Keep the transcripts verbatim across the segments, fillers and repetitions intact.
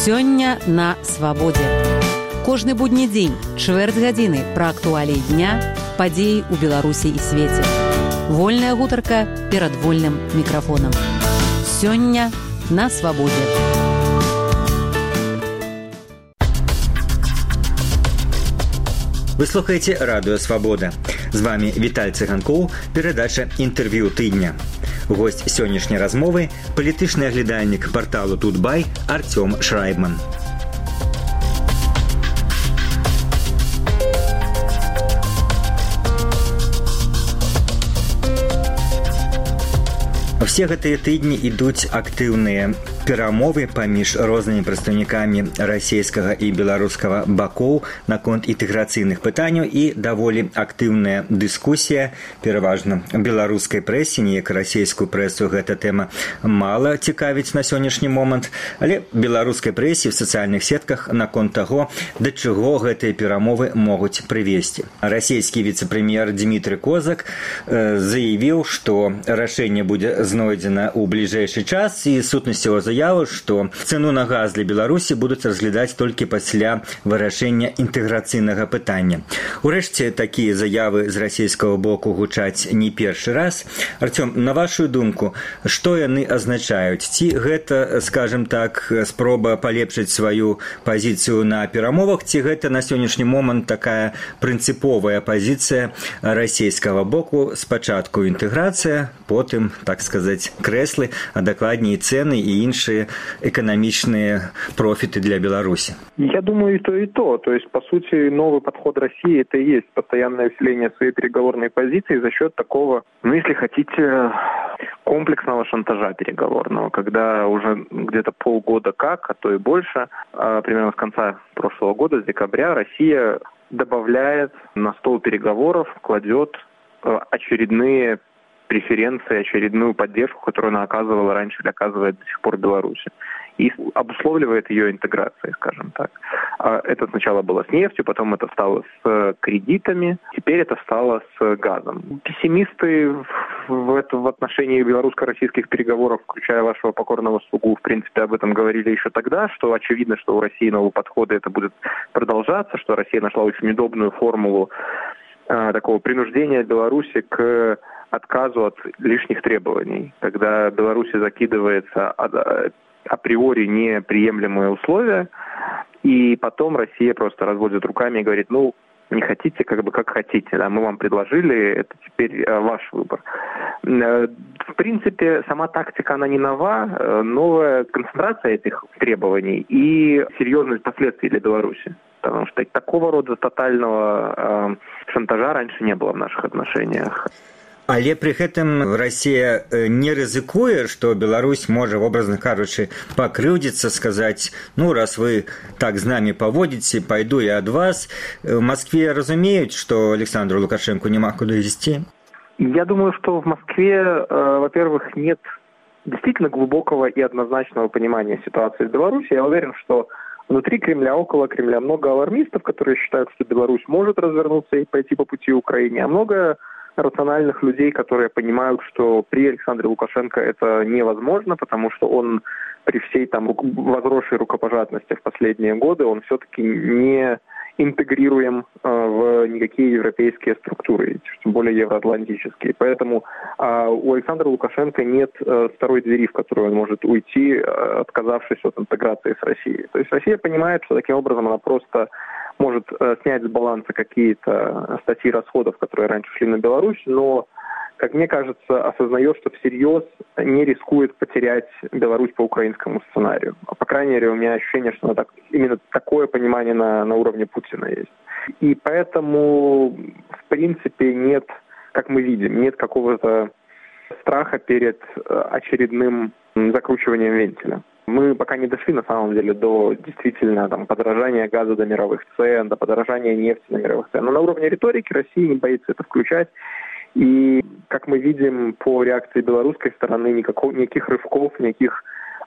Сёння на свабодзе. Кожны будні дзень, чвэрць гадзіны пра актуаліі дня, падзеі ў Беларусі і свеце. Вольная гутарка перад вольным мікрафонам. Сёння на свабодзе. Вы слухаеце радыё «Свабода». З вами Віталь Цыганкоў, перадача інтэрв'ю тыдня. Госць сённяшняй размовы – палітычны аглядальнік парталу «Тутбай» Артём Шрайбман. Все гэтыя тыдні ідуць актыўныя перамовы паміж рознымі прадстаўнікамі расійскага і беларускага бакоў наконт інтэграцыйных пытанняў і даволі актыўная дыскусія, пераважна беларускай прэсе, неяк расійскую прэсу гэта тэма мала цікавіць на сённяшні момант, але беларускай прэсе в сацыяльных сетках наконт таго, да чаго гэтыя перамовы могуць прывесці. Расійскі віцэ-прэм'ер Дмітрый Козак э, заявіў, што рашэнне будзе знойдзена ў бліжэйшы час, і сутнасць яго заяву, што цэну на газ для Беларусі будуць разглядаць толькі пасля вырашэння інтэграцыйнага пытання. Урэшце, такія заявы з расійскага боку гучаць не першы раз. Артём, на вашу думку, што яны азначаюць? Ці гэта, скажем так, спроба палепшыць сваю пазіцыю на перамовах, ці гэта на сённяшні момант такая прынцыповая пазіцыя расійскага боку? Спачатку інтэграцыя, потым, так сказаць, крэслы, а дакладней цэны і іншыя эканамічныя профиты для Беларуси? Я думаю, и то, и то. То есть, по сути, новый подход России – это и есть постоянное усиление своей переговорной позиции за счет такого, ну, если хотите, комплексного шантажа переговорного, когда уже где-то полгода как, а то и больше, примерно с конца прошлого года, с декабря, Россия добавляет на стол переговоров, кладет очередные преференции, очередную поддержку, которую она оказывала раньше или оказывает до сих пор Беларуси. И обусловливает ее интеграцией, скажем так. Это сначала было с нефтью, потом это стало с кредитами, теперь это стало с газом. Пессимисты в, это, в отношении белорусско-российских переговоров, включая вашего покорного слугу, в принципе, об этом говорили еще тогда, что очевидно, что у России нового подхода это будет продолжаться, что Россия нашла очень удобную формулу э, такого принуждения Беларуси к отказу от лишних требований, когда Беларусь закидывается априори неприемлемые условия, и потом Россия просто разводит руками и говорит, ну, не хотите, как бы как хотите, да, мы вам предложили, это теперь ваш выбор. В принципе, сама тактика, она не нова, новая концентрация этих требований и серьезность последствий для Беларуси. Потому что такого рода тотального шантажа раньше не было в наших отношениях. Але пры гэтым Расія не рызыкуе, што Беларусь можа, образна кажучы, пакрыўдзіцца, сказаць, ну, раз вы так з намі паводзіце, пайду я ад вас. В Москве разумеюць, што Александру Лукашенко няма куды ісці? Я думаю, что в Москве, э, во-первых, нет действительно глубокого и однозначного понимания ситуации в Беларуси. Я уверен, что внутри Кремля, около Кремля много алармистов, которые считают, что Беларусь может развернуться и пойти по пути Украине, а много рациональных людей, которые понимают, что при Александре Лукашенко это невозможно, потому что он при всей там возросшей рукопожатности в последние годы, он все-таки не интегрируем э, в никакие европейские структуры, тем более евроатлантические. Поэтому э, у Александра Лукашенко нет э, второй двери, в которую он может уйти, э, отказавшись от интеграции с Россией. То есть Россия понимает, что таким образом она просто может э, снять с баланса какие-то статьи расходов, которые раньше шли на Беларусь, но, как мне кажется, осознает, что всерьез не рискует потерять Беларусь по украинскому сценарию. По крайней мере, у меня ощущение, что так, именно такое понимание на, на уровне Путина есть. И поэтому, в принципе, нет, как мы видим, нет какого-то страха перед очередным закручиванием вентиля. Мы пока не дошли, на самом деле, до действительно там, подорожания газа до мировых цен, до подорожания нефти до мировых цен. Но на уровне риторики Россия не боится это включать. И, как мы видим по реакции белорусской стороны, никакого, никаких рывков, никаких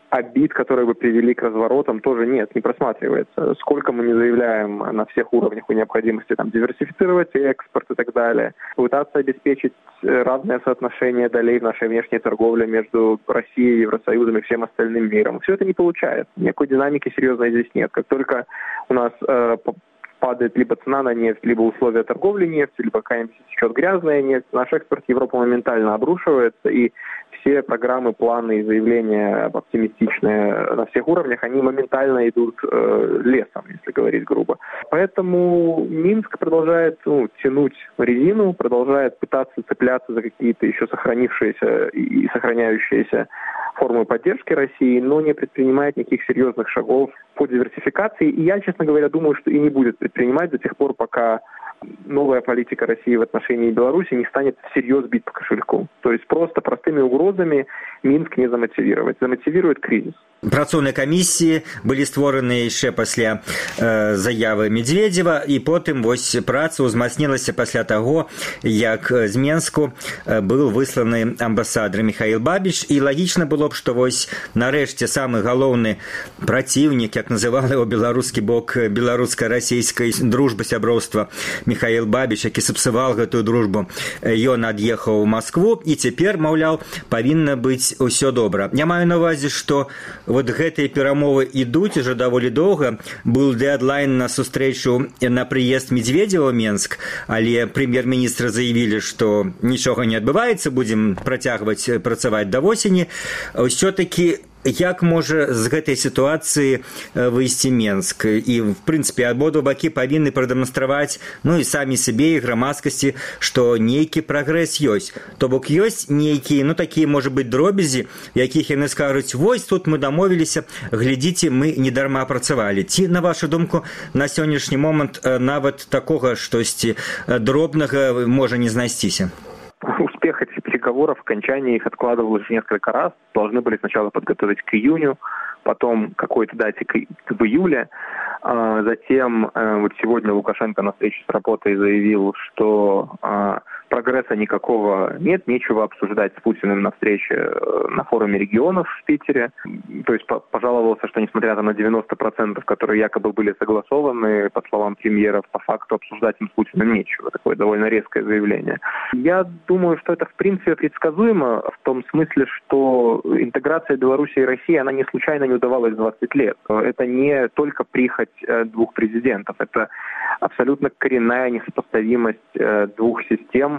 обид, которые бы привели к разворотам, тоже нет, не просматривается. Сколько мы не заявляем на всех уровнях о необходимости там, диверсифицировать экспорт и так далее, пытаться обеспечить равное соотношение долей в нашей внешней торговле между Россией, Евросоюзом и всем остальным миром. Все это не получается. Никакой динамики серьезной здесь нет. Как только у нас э, падает либо цена на нефть, либо условия торговли нефтью, либо какая-нибудь течет грязная нефть, наш экспорт в Европу моментально обрушивается, и все программы, планы и заявления оптимистичные на всех уровнях, они моментально идут э, лесом, если говорить грубо. Поэтому Минск продолжает ну, тянуть резину, продолжает пытаться цепляться за какие-то еще сохранившиеся и сохраняющиеся формы поддержки России, но не предпринимает никаких серьезных шагов по диверсификации. И я, честно говоря, думаю, что и не будет предпринимать до тех пор, пока новая политика России в отношении Беларуси не станет всерьез бить по кошельку. То есть просто простыми угрозами Минск не замотивировать. Замотивирует кризис. Працоўныя камісіі былі створаны яшчэ пасля э, заявы Медведева, і потым вось праца ўзмацнілася пасля таго, як з Менску э, быў высланы амбасадар Михаил Бабич, і лагічна было б, што вось нарэшце самы галоўны праціўнік, як называла его беларускі бок беларуска-расійскай дружбы сяброўства Михаил Бабич, які сапсаваў гэтую дружбу, ён ад'ехаў у Маскву, і цяпер, маўляў, павінна быць усё добра. Я маю на увазе, што вот гэтыя перамовы ідуць уже даволі доўга. Был дэдлайн на сустрэчу на прыезд Медведева ў Менск, але прэм'ер-міністра заявілі, што нічога не адбываецца, будзем працягваць працаваць да восені. Усё-такі як можа з гэтай сітуацыі выйсці Менск? І, в прынцыпе, абодва бакі павінны прадэманстраваць, ну і самі сабе і грамадскасці, што нейкі прагрэс ёсць. То бок ёсць нейкія, ну такія, можа быць, дробязі, якіх яны скажуць, вось тут мы дамовіліся, глядзіце, мы не дарма працавалі. Ці, на вашу думку, на сённяшні момант нават такога штосьці дробнага можа не знайсціся? Успех этих переговоров, окончание их откладывалось несколько раз. Должны были сначала подготовить к июню, потом к какой-то дате в июле. Затем вот сегодня Лукашенко на встрече с работой заявил, что прогресса никакого нет, нечего обсуждать с Путиным на встрече на форуме регионов в Питере. То есть пожаловался, что несмотря на девяносто процентов, которые якобы были согласованы, по словам премьеров, по факту обсуждать им с Путиным нечего. Такое довольно резкое заявление. Я думаю, что это в принципе предсказуемо в том смысле, что интеграция Беларуси и России, она не случайно не удавалась двадцать лет. Это не только прихоть двух президентов, это абсолютно коренная несопоставимость двух систем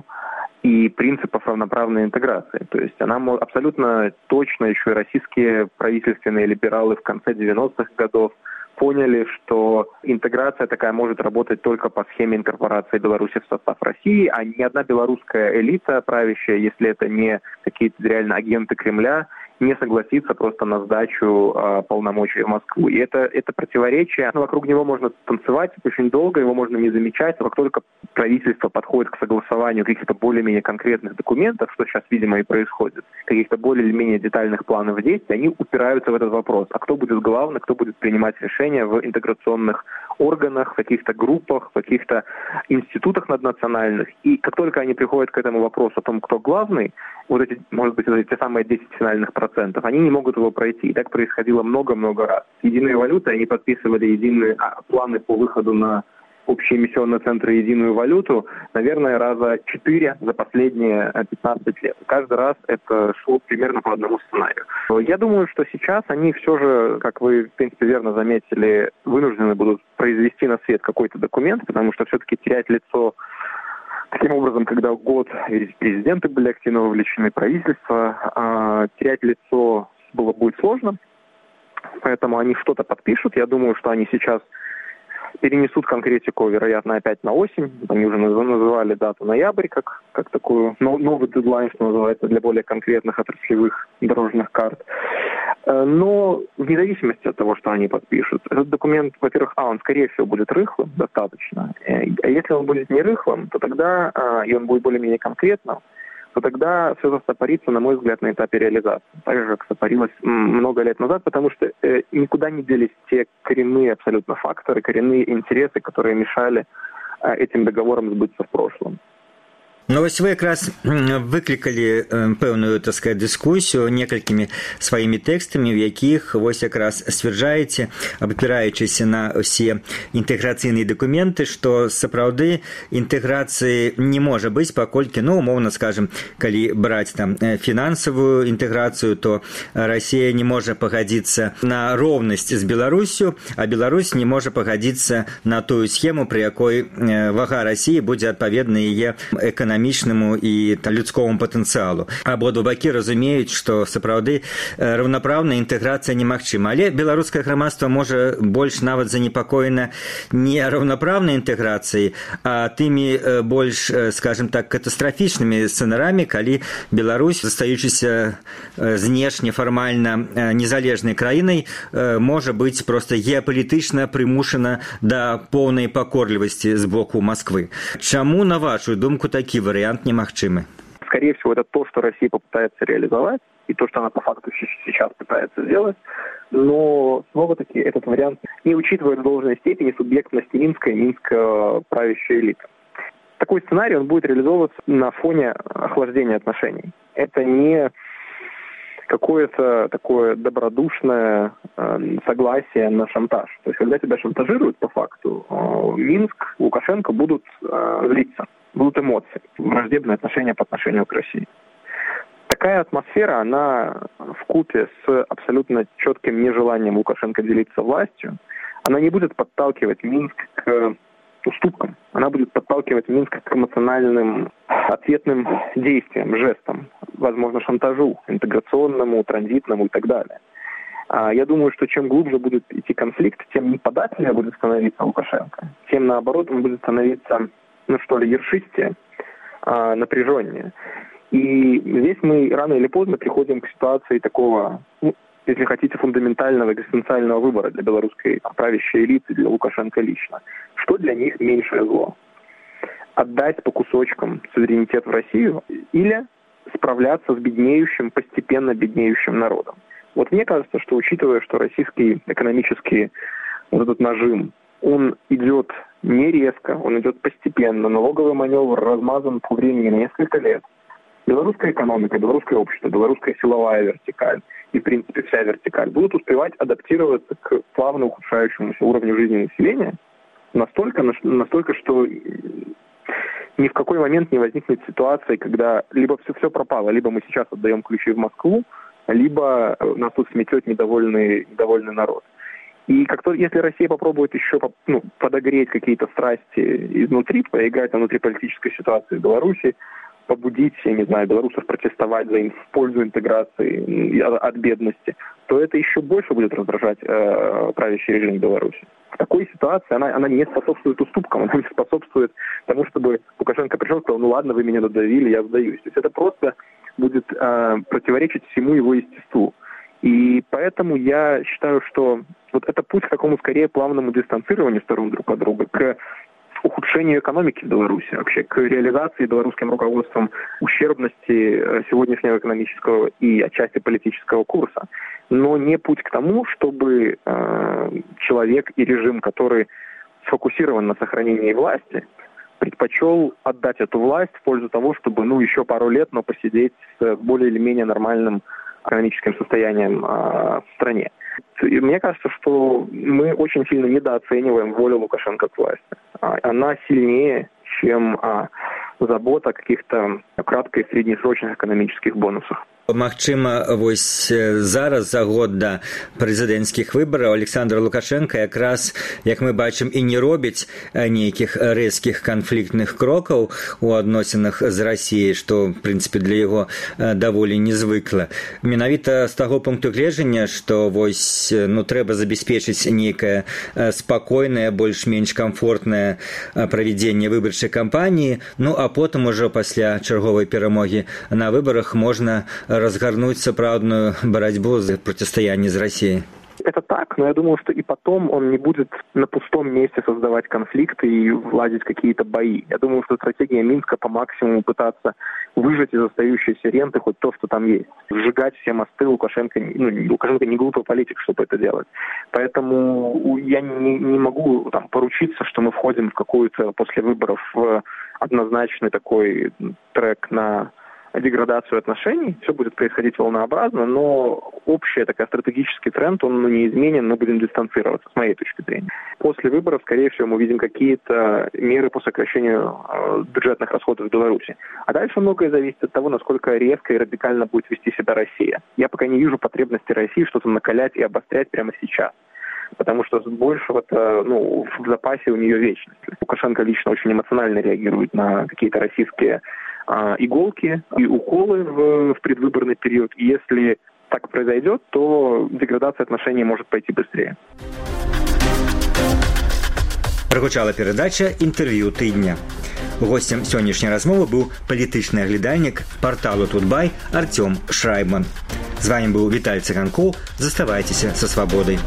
и принципов равноправной интеграции. То есть она абсолютно точно, еще и российские правительственные либералы в конце девяностых годов поняли, что интеграция такая может работать только по схеме инкорпорации Беларуси в состав России, а ни одна белорусская элита правящая, если это не какие-то реально агенты Кремля, не согласится просто на сдачу э, полномочий в Москву. И это, это противоречие, ну, вокруг него можно танцевать очень долго, его можно не замечать, но как только правительство подходит к согласованию каких-то более-менее конкретных документов, что сейчас, видимо, и происходит, каких-то более-менее детальных планов действий, они упираются в этот вопрос. А кто будет главный, кто будет принимать решения в интеграционных органах, в каких-то группах, в каких-то институтах наднациональных. И как только они приходят к этому вопросу о том, кто главный, вот эти, может быть, эти те самые десять финальных процентов, они не могут его пройти. И так происходило много-много раз. С единой валютой они подписывали единые планы по выходу на общие эмиссионные центры единую валюту, наверное, раза четыре за последние пятнадцать лет. Каждый раз это шло примерно по одному сценарию. Я думаю, что сейчас они все же, как вы, в принципе, верно заметили, вынуждены будут произвести на свет какой-то документ, потому что все-таки терять лицо таким образом, когда год президенты были активно вовлечены, правительство, а терять лицо было будет сложно, поэтому они что-то подпишут. Я думаю, что они сейчас перенесут конкретику, вероятно, опять на осень. Они уже называли дату ноябрь, как, как такую новый дедлайн, что называется, для более конкретных отраслевых дорожных карт. Но вне зависимости от того, что они подпишут, этот документ, во-первых, а, он, скорее всего, будет рыхлым, достаточно. А если он будет не рыхлым, то тогда, и он будет более-менее конкретным, то тогда все застопорится, на мой взгляд, на этапе реализации. Так же, как стопорилось много лет назад, потому что э, никуда не делись те коренные абсолютно факторы, коренные интересы, которые мешали э, этим договорам сбыться в прошлом. Ну вось вы якраз выклікалі пэўную, так сказать, дыскусію некалькімі сваімі тэкстамі, у якіх вось якраз сцвярджаеце, абапіраючыся на ўсе інтэграцыйныя дакументы, што сапраўды інтэграцыі не можа быць, паколькі, ну, умоўна скажем, калі браць там фінансавую інтэграцыю, то Расія не можа пагадзіцца на роўнасць з Беларусю, а Беларусь не можа пагадзіцца на тую схему, пры якой вага Расіі будзе адпаведна яе эканамічнаму і людскому патэнцыялу. Абодва бакі разумеюць, што сапраўды раўнапраўная інтэграцыя немагчыма. Але беларускае грамадства можа больш нават занепакоена не раўнапраўнай інтэграцыяй, а тымі больш, скажем так, катастрафічнымі сцэнарамі, калі Беларусь, застаючыся знешне фармальна незалежнай краінай, можа быць проста геапалітычна прымушана да поўнай пакорлівасці з боку Масквы. Чаму, на вашу думку, такі вариант немагчимый? Скорее всего, это то, что Россия попытается реализовать, и то, что она по факту сейчас пытается сделать. Но, снова-таки, этот вариант не учитывает в должной степени субъектность Минска и Минска правящей элиты. Такой сценарий, он будет реализовываться на фоне охлаждения отношений. Это не какое-то такое добродушное э, согласие на шантаж. То есть, когда тебя шантажируют по факту, э, Минск, Лукашенко будут э, злиться. Будут эмоции, враждебные отношения по отношению к России. Такая атмосфера, она вкупе с абсолютно четким нежеланием Лукашенко делиться властью, она не будет подталкивать Минск к уступкам, она будет подталкивать Минск к эмоциональным ответным действиям, жестам, возможно, шантажу, интеграционному, транзитному и так далее. Я думаю, что чем глубже будет идти конфликт, тем неподатливее будет становиться Лукашенко, тем, наоборот, он будет становиться, ну что ли, ершистее, напряженнее. И здесь мы рано или поздно приходим к ситуации такого, ну, если хотите, фундаментального экзистенциального выбора для белорусской правящей элиты, для Лукашенко лично. Что для них меньшее зло? Отдать по кусочкам суверенитет в Россию или справляться с беднеющим, постепенно беднеющим народом? Вот мне кажется, что учитывая, что российский экономический вот этот нажим, он идет не резко, он идет постепенно, налоговый маневр размазан по времени на несколько лет. Белорусская экономика, белорусское общество, белорусская силовая вертикаль и, в принципе, вся вертикаль будут успевать адаптироваться к плавно ухудшающемуся уровню жизни населения настолько, настолько, что ни в какой момент не возникнет ситуации, когда либо все, все пропало, либо мы сейчас отдаем ключи в Москву, либо нас тут сметет недовольный, недовольный народ. И как то, если Россия попробует еще ну, подогреть какие-то страсти изнутри, поиграть на внутриполитической ситуации в Беларуси, побудить, я не знаю, белорусов протестовать за, в пользу интеграции от бедности, то это еще больше будет раздражать э, правящий режим Беларуси. В такой ситуации она, она не способствует уступкам, она не способствует тому, чтобы Лукашенко пришел и сказал, ну ладно, вы меня надавили, я сдаюсь. То есть это просто будет э, противоречить всему его естеству. И поэтому я считаю, что вот это путь к такому скорее плавному дистанцированию сторон друг от друга, к ухудшению экономики в Беларуси, вообще к реализации белорусским руководством ущербности сегодняшнего экономического и отчасти политического курса. Но не путь к тому, чтобы э, человек и режим, который сфокусирован на сохранении власти, предпочел отдать эту власть в пользу того, чтобы ну еще пару лет, но посидеть с более или менее нормальным экономическим состоянием э, в стране. И мне кажется, что мы очень сильно недооцениваем волю Лукашенко к власти. Она сильнее, чем а, забота о каких-то кратко- и среднесрочных экономических бонусах. Магчыма, вось зараз за год да прэзідэнцкіх выбараў Александр Лукашенко якраз, як мы бачым, і не робіць нейкіх рэзкіх канфліктных крокаў у адносінах з Расіяй, што, в прынцыпе, для яго даволі незвыкла. Менавіта з таго пункту гледжання, што вось, ну, трэба забяспечыць нейкае спакойнае, больш-менш камфортнае правядзенне выбарчай кампаніі, ну, а потым ужо пасля чарговай перамогі на выбарах можна разгарнуць сапраўдную барацьбу за процістаянне з Расіяй. Это так, но я думаю, что и потом он не будет на пустом месте создавать конфликты и владеть какие-то бои. Я думаю, что стратегия Минска по максимуму пытаться выжать из остающейся ренты хоть то, что там есть. Сжигать все мосты Лукашенко, ну, Лукашенко не глупый политик, чтобы это делать. Поэтому я не, не могу там поручиться, что мы входим в какую-то после выборов в однозначный такой трек на деградацию отношений. Все будет происходить волнообразно, но общий такой стратегический тренд, он ну, неизменен, мы будем дистанцироваться, с моей точки зрения. После выборов, скорее всего, мы увидим какие-то меры по сокращению э, бюджетных расходов в Беларуси. А дальше многое зависит от того, насколько резко и радикально будет вести себя Россия. Я пока не вижу потребности России что-то накалять и обострять прямо сейчас. Потому что большего-то, ну, в запасе у нее вечность. Лукашенко лично очень эмоционально реагирует на какие-то российские а, иголки и уколы в, в предвыборный период. И если так произойдет, то деградация отношений может пойти быстрее. Прагучала перадача «Інтэрв'ю тыдня». Гостем сённяшняй размовы быў палітычны аглядальнік парталу «Тутбай» Артём Шрайбман. З вами быў Віталь Цыганкоў. Заставайцеся са свабодай.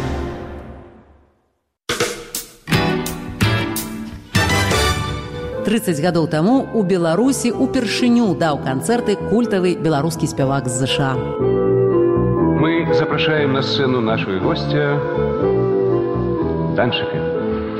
трыццаць гадоў таму у Беларусі упершыню даў канцэрты культавы беларускі спявак з ЗША. Мы запрашаем на сцену нашего гостя Данчика.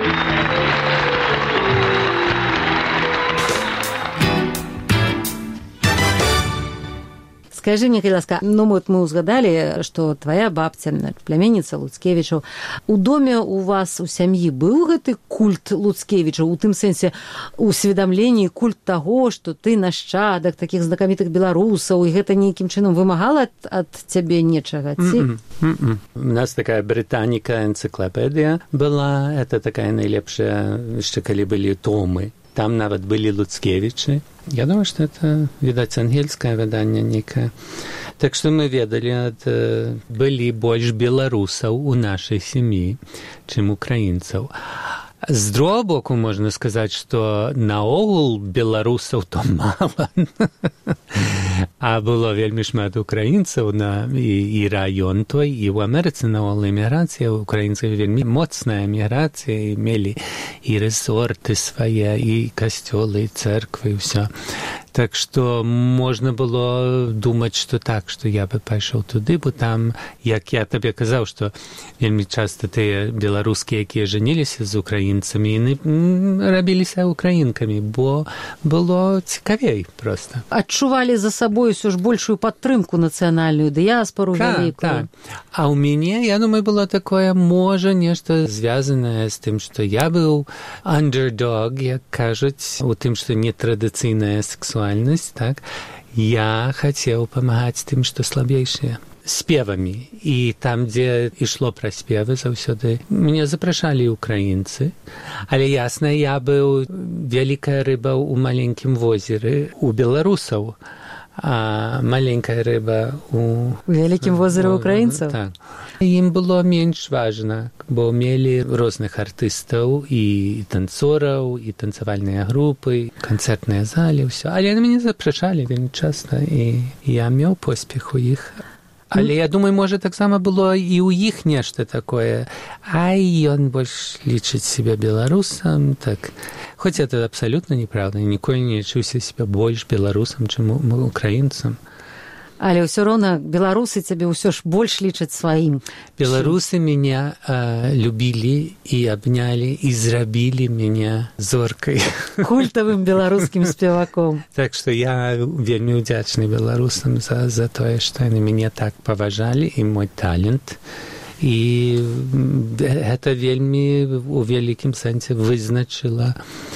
Скажи мне, калі ласка, ну вот мы узгадали, что твоя бабця, пляменніца Луцкевічаў, у доме у вас у сям'і быў гэты культ Луцкевічаў, у тым сэнсе усведамленні культ таго, што ты нашчадак такіх знакамітых беларусаў, і гэта нейкім чынам вымагала ад, ад цябе нечага, ці? Mm-mm, mm-mm. У нас такая британіка энцыклапедыя была, это такая найлепшая, яшчэ калі былі томы. Там нават былі Луцкевічы. Я думаю, што это, відаць, ангельскае выданне некае. Так што мы ведалі, ад, былі больш беларусаў у нашай сям'і, чым украінцаў. З другого боку, можна сказаць, што наогул беларусаў то мала. А было вельмі шмат украінцаў на, і, і раён той, і ў Амерыцы наогул эміграцыя, украінцаў вельмі моцная эміграцыя, і мелі і рэсорты свае, і касцёлы, і цэрквы, і ўсё. Так што можна было думаць, што так, што я бы пайшоў туды, бо там, як я табе казаў, што вельмі часта тыя беларускія, якія жаніліся з украінцамі, яны рабіліся украінкамі, бо было цікавей проста. Адчувалі за сабой усё ж большую падтрымку нацыянальную, дыяспору вялікую. Так, так. А ў мяне, я думаю, было такое, можа, нешта звязанае з тым, што я быў underdog, як кажуць, у тым, што нетрадыцыйная сексуальнасць, так, я хацеў памагаць тым, што слабейшыя. Спевамі. І там, дзе ішло пра спевы, заўсёды мяне запрашалі украінцы. Але ясна, я быў вялікая рыба ў маленькім возеры у беларусаў, а маленькая рыба у... У вялікім возеры украінцаў? Так. Ім было менш важна, бо мелі розных артыстаў і танцораў, і танцавальныя групы, канцэртныя залі, ўсё. Але мяне запрашалі вельмі часта, і я меў поспех у іх. Але я думаю, можа, таксама было і ў іх нешта такое. Ай, ён больш лічыць себя беларусам, так. Хоць это абсалютна неправда. Ніколі не лічыўся себя больш беларусам, чым украінцам. Але ўсё роўна беларусы цябе ўсё ж больш лічаць сваім. Беларусы мяне э, любілі і абнялі і зрабілі мяне зоркай. Культавым беларускім спеваком. Так што я вельмі удзячны беларусам за, за тое, што яны мяне так паважалі, і мой талент. І гэта вельмі у вялікім сэнсе вызначыла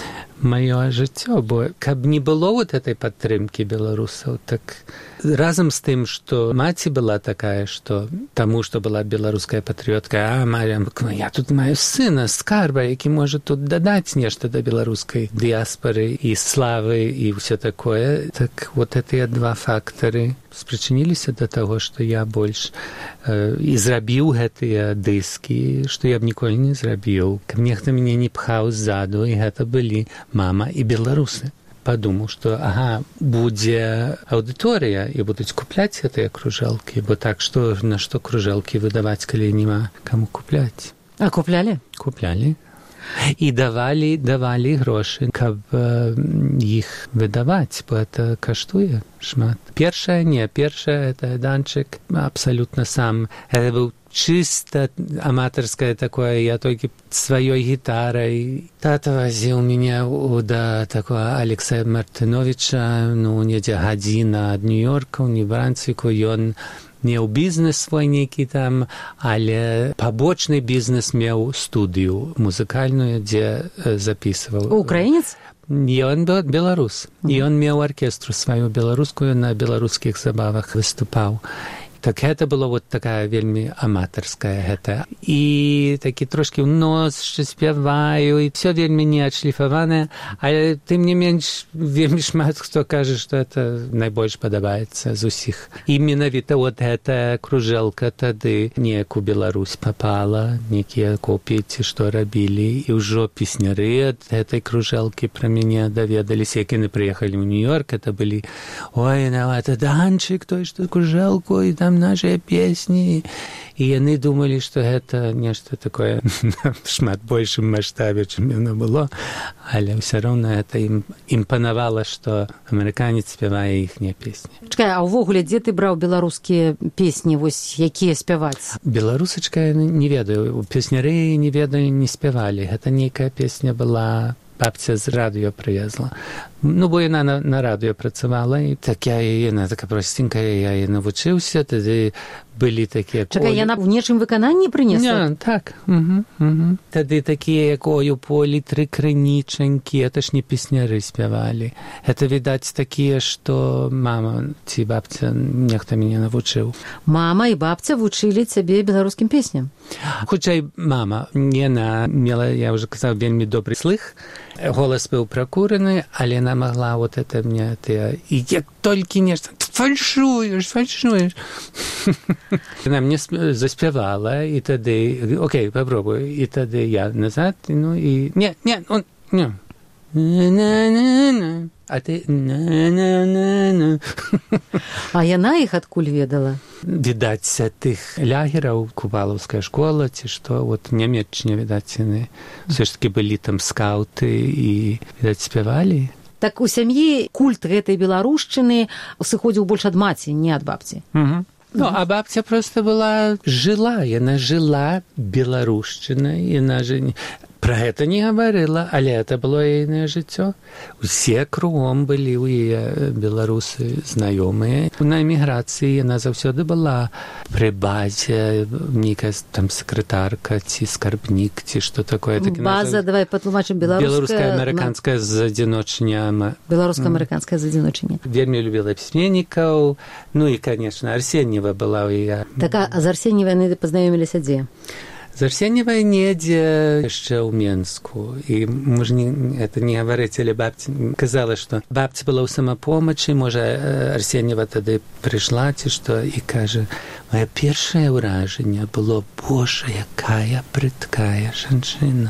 маё жыццё, бо каб не было вот этой падтрымкі беларусаў, так разам з тым, што маці была такая, што таму, што была беларуская патрыётка, а Маря, я тут маю сына, скарба, які можа тут дадаць нешта да беларускай дыяспары і славы і ўсё такое. Так вот гэтыя два фактары спрычыніліся да таго, што я больш э, і зрабіў гэтыя дыскі, што я б ніколі не зрабіў. Каб нехта мяне не пхаў ззаду, і гэта былі мама і беларусы. падумаў, што ага, будзе аўдыторыя і будуць купляць гэтыя кружэлкі, бо так што на што кружэлкі выдаваць, калі няма каму купляць. А куплялі? Куплялі. І давалі, давалі грошы, каб э, іх выдаваць, бо это каштуе шмат. Першае, не, першае, это данчык абсалютна сам. Это быў чисто аматорское такое, я только своей гитарой. Тата возил меня до такого Алекса Мартыновича, ну, недзе гадзіна ад Нью-Йорка, у Нью-Брансвіку, ён меў бізнес свой нейкі там, але пабочны бізнес меў студыю музыкальную, дзе записываў. Украінец? Ён беларус. І ён меў аркестру сваю беларускую, на беларускіх забавах выступаў. Так гэта было вот такая вельмі аматарская гэта. І такі трошкі ў нос, што спяваю, і ўсё вельмі не адшліфаванае, але тым не менш вельмі шмат хто кажа, што это найбольш падабаецца з усіх. І менавіта вот гэта кружэлка тады неяк у Беларусь папала, некія копіі ці што рабілі, і ўжо песняры ад гэтай кружэлкі пра мяне даведаліся, як яны прыехалі ў Нью-Йорк, это былі ой, навата Данчык, той, што кружэлку, і там наши песни, і яны думалі, што гэта нешта такое шмат большым маштабе, чым яно было, але ўсё роўна гэта ім імпанавала, што амерыканец спявае іхнія песні. Чакай, а ўвогуле, дзе ты браў беларускія песні, вось якія спяваць? Беларусачка, не ведаю, песняры не ведаю, не спявалі. Гэта нейкая песня была, бабця з радыё прывезла. Ну, бо яна на, на радыё працавала, і так я яе, яна така простенькая, я яе навучыўся, тады былі такія... Чакай, ой... яна в нечым выкананні прынесла? Не, так. Угу, угу. Тады такія, як ой, у полі тры крынічанькі, это ж не песняры спявалі. Это, відаць, такія, што мама ці бабця нехта мяне навучыў. Мама і бабця вучылі цябе беларускім песням? Хутчэй, мама. Яна мела, я ўжо казаў, вельмі добры слых. Голас быў пракураны, але яна могла вот это мне, ты, і як толькі нешта, фальшуеш, фальшуеш. Яна мне заспявала, і тады, окей, попробуй, і тады я назад, ну, і, не, не, он, не. На-на-на-на, а ты на-на-на-на. А яна іх адкуль ведала? Відаць, тых лягераў, кувалаўская школа, ці што, вот нямецчыне, відаць, яны все ж таки былі там скауты і, відаць, спявалі. Так у сям'і культ гэтай беларушчыны сыходзіў больш ад маці, не ад бабці. Угу. Ну, а бабця просто была, жила, яна жила беларушчынай, яна же... Пра гэта не гаварыла, але это было ейнае жыццё. Усе кругом былі ў яе беларусы знаёмыя. На эміграцыі яна заўсёды была пры базе, нейкая там сакратарка ці скарбнік, ці што такое. База, давай патлумачым, беларуская... Беларуска-амерыканскае задзіночанне. Беларуска-амерыканскае задзіночанне. Вельмі любіла пісьменнікаў, ну і, конечно, Арсеньева была ў яе. Так, а з Арсеньевай яны пазнаёміліся дзе? З Арсеньевай недзе яшчэ ў Менску. І можа не, это не гаварыць, але бабця казала, што бабця была ў самапомачы, можа Арсеньева тады прыйшла ці што, і кажа, моё першае ўражанне было, божа, якая брыдкая жанчына.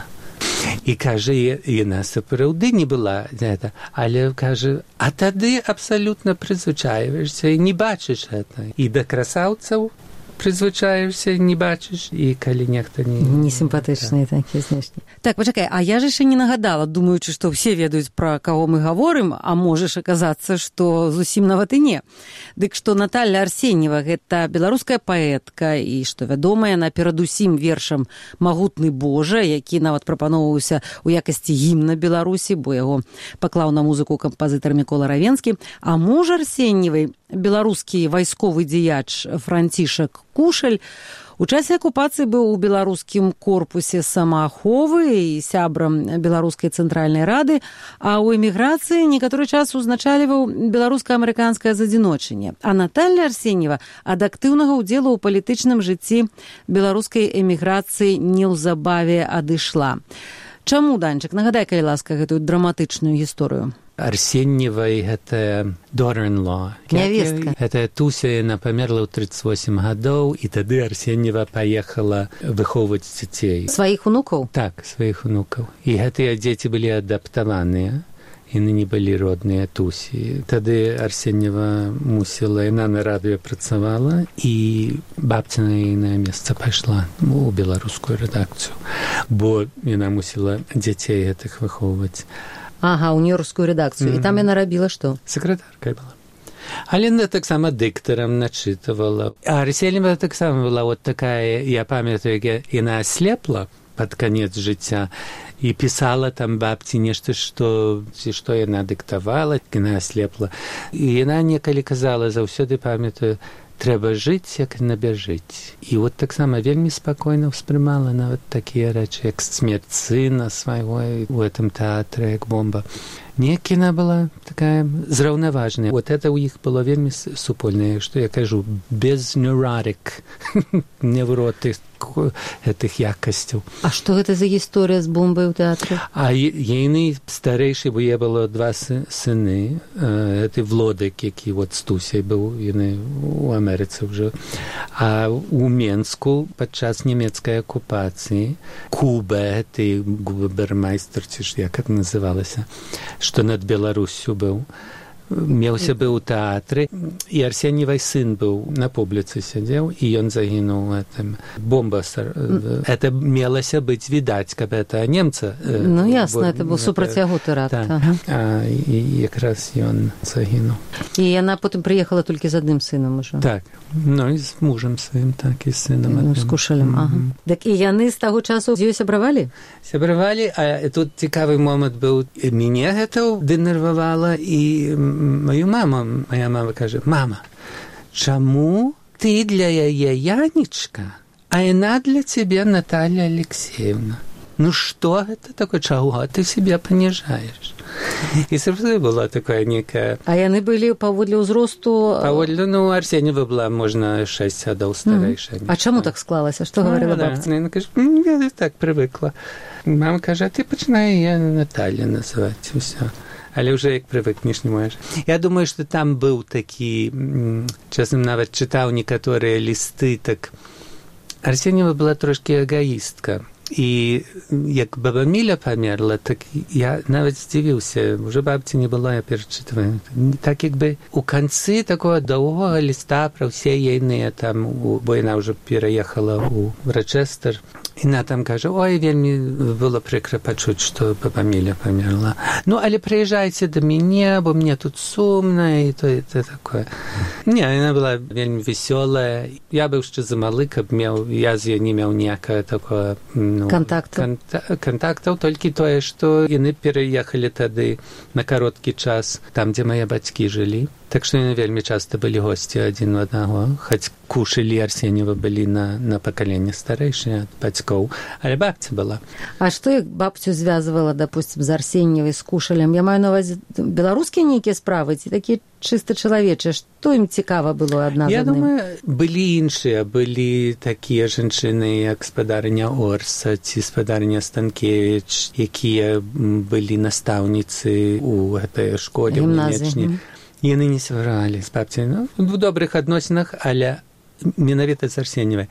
І кажа, яна сапраўды не была гэта, але кажа, а тады абсалютна прызвычаіваешся і не бачыш гэта. І да красаўцаў прызвычаешся, не бачыш, і калі нехта не... Несімпатычныя так. Такія знешні. Так, пачакай, а я ж яшчэ не нагадала, думаючы, што ўсе ведаюць, пра каго мы гаворым, а можаш аказацца, што зусім нават і не. Дык што Наталья Арсеньева – гэта беларуская паэтка, і што вядомая на перадусім вершам «Магутны Божа», які нават прапаноўваўся ў якасці гімна Беларусі, бо яго паклаў на музыку кампазітар Мікола Равенскі, а муж Арсеньевай, беларускі вайсковы дзеяч Францішак Кушаль, у часе акупацыі быў у беларускім корпусе самааховы і сябрам Беларускай цэнтральнай рады, а ў эміграцыі некаторы час узначальваў беларуска-амерыканскае задзіночанне. А Наталья Арсеньева ад актыўнага ўдзелу ў палітычным жыцці беларускай эміграцыі неўзабаве адышла. Чаму, Данчык, нагадай, калі ласка, гэтую драматычную гісторыю? Арсеньевай гэта daughter-in-law. Нявестка. Гэта Туся, яна памерла ў тридцать восемь гадоў, і тады Арсеньева паехала выхоўваць дзяцей. Сваіх унукаў? Так, сваіх унукаў. І гэтыя дзеці былі адаптаваныя. яны не былі родныя тусі. Тады Арсеньева мусіла, яна на радыё працавала, і бабця на ейнае месца пайшла у беларускую рэдакцыю, бо яна мусіла дзяцей гэтых выхоўваць. Ага, у нью-йоркскую рэдакцыю. Mm-hmm. І там яна рабіла што? Сакратаркай была. Але яна таксама дыктарам начытывала. А Арсеньева таксама была вот такая, я памятаю, яна аслепла пад канец жыцця, і пісала там бабці нешта, што, ці што яна дыктавала, яна аслепла. І яна некалі казала, заўсёды памятаю, трэба жыць, як набяжыць. І вот таксама вельмі спакойна ўспрымала нават такія рэчы, як смерць сына свайго у гэтым тэатры, як бомба. Не, кіна была такая зраўнаважная. Вот это у іх было вельмі супольнае, што я кажу, без neurotic, невроты гэтых якасцяў. А што гэта за гісторыя з бомбай у тэатры? А яны старэйшы, бо я было два сыны, гэты Влодык, які вот Стусей быў, яны у Амерыцы ўжо. А у Менску падчас нямецкай акупацыі Куба, гэты губермайстер, ці ж як это называлася, што над Беларусю быў, меўся быў у тэатры, і Арсеньевай сын быў на публіцы сядзеў, і ён загінуў гэтым. Бомба, это мелася быць відаць, каб это немца. Ну, ясна, это быў супраць яго тэракт. А якраз ён загінуў. І яна потым прыехала толькі з адным сынам ужо. Так, ну і з мужам сваім, так, і з сынам. Ну, з Кушалем, ага. Так і яны з таго часу з ёй сябравалі? Сябравалі, а тут цікавы момант быў. Мяне гэта дэнервавала, і мою маму, моя мама кажа, мама, чаму ты для яе Янечка, а яна для цябе Наталья Алексеевна? Ну што гэта такое, чаго ты себе паніжаеш? І сапраўды была такая некая... А яны былі паводле ўзросту... Паводле, ну, Арсеньева была, можна, шэсць гадоў старэйшая. Mm. А чаму так склалася? Што гаварыла бабця? Яна кажа, я так прывыкла. Мама кажа, ты пачынай я Наталья называць, усё. Але ўжо як прывыкнеш, не можаш. Я думаю, што там быў такі, часам нават чытаў некаторыя лісты, так Арсеньева была трошкі эгоістка. І як баба Міля памерла, так я нават здзівіўся, ўжо бабці не было, я перачытваю. Так як бы у канцы такого доўгога ліста пра ўсе ейныя там, бо яна ўжо пераехала ў Рочестер, яна там кажа, ой, вельмі было прыкра пачуць, што баба Міля памерла. Ну, але прыязджайце да мяне, бо мне тут сумна, і то, і то такое. Не, яна была вельмі весёлая. Я быў яшчэ замалы, каб меў, я з ёй не меў ніякага такого, ну, контактаў. Канта- контактаў, толькі тое, што яны пераехалі тады на кароткі час там, дзе мае бацькі жылі. Так што яны вельмі часта былі госці адзін у аднаго, хоць Кушаль і Арсеньева былі на, на пакаленне старэйшыя ад бацькоў, але бабця была. А што як бабцю звязвала, допустим, з Арсеньевай, з Кушалем? Я маю на ўвазе беларускія нейкія справы, ці такія чыста чалавечыя? Што ім цікава было адна з адным? Я думаю, былі іншыя, былі такія жанчыны, як спадарыня Орса ці спадарыня Станкевіч, якія былі настаўніцы ў гэтай школе ў Нямечні. Яны не сябравалі з бабцяй, ну, в добрых адносінах, але менавіта з Арсеньевай.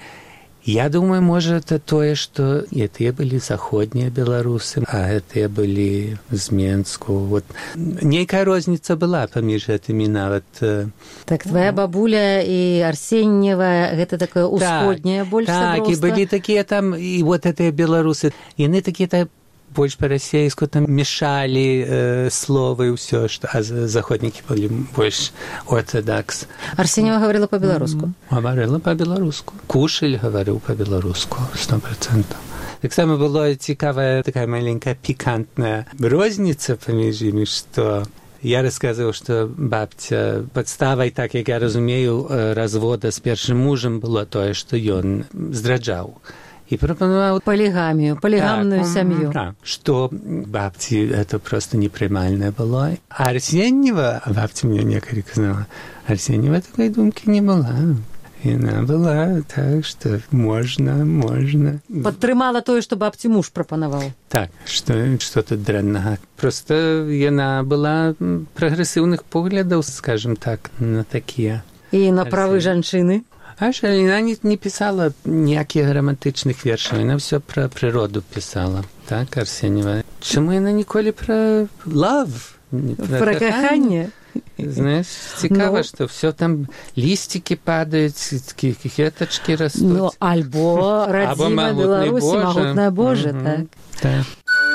Я думаю, можа, это тое, што гэтыя былі заходнія беларусы, а гэтыя былі з Менску. Вот. Нейкая розніца была паміж гэтымі нават. Так, твоя бабуля і Арсеньева, гэта такое усходняе больш сяброўства? Так, і былі такія там, і вот гэтыя беларусы, яны такія больш па-расейску там мешалі э, словы і ўсё, што, а заходнікі былі больш ортодакс. Арсеньева гаварыла па-беларуску? Mm-hmm. Гаварыла па-беларуску. Кушаль гаварыў па-беларуску, сто процентаў. Таксама было цікавая такая маленькая пікантная розніца паміж імі, што я расказваў, што бабця падставай, так як я разумею, развода з першым мужам было тое, што ён здраджаў. І прапанаваў полігамію, полігамную так, сям'ю. Так, што бабці это просто непрымальнае было. А Арсеньева, а бабця мне некалі казала, Арсеньева такой думкі не была. Яна была так, што можна, можна. Падтрымала тое, што бабці муж прапанаваў. Так, што, што тут дрэннага. Просто яна была прагрэсіўных поглядаў, скажем так, на такія. І на правы жанчыны? А ж, яна не, не пісала ніякіх романтычных вершаў, яна ўсё пра прыроду пісала, так, Арсеньева. Чаму яна ніколі пра love Про каханне? Знаешь, цікаво, ну, что все там листики падают, кветочки растут. Ну, альбо родимая Беларусь, могутная Божа, угу, так. Так.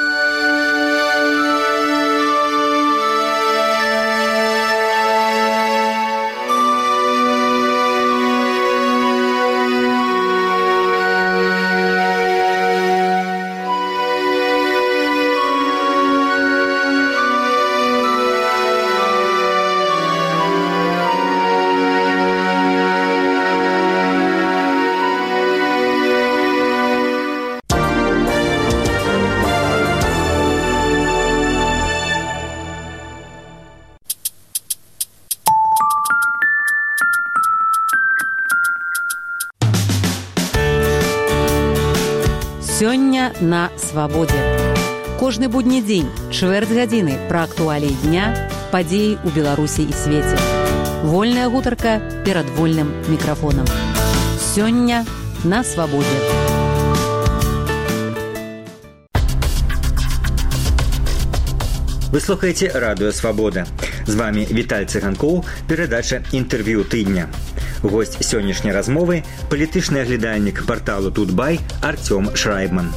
Сёння на свабодзе. Кожны будні дзень, чвэрць гадзіны пра актуаліі дня, падзеі ў Беларусі і свеце. Вольная гутарка перад вольным мікрафонам. Сёння на свабодзе. Вы слухаеце радыё «Свабода». З вами Віталь Цыганкоў, перадача інтэрв'ю тыдня. Госць сённяшняй размовы – палітычны аглядальнік парталу «Тутбай» Артём Шрайбман.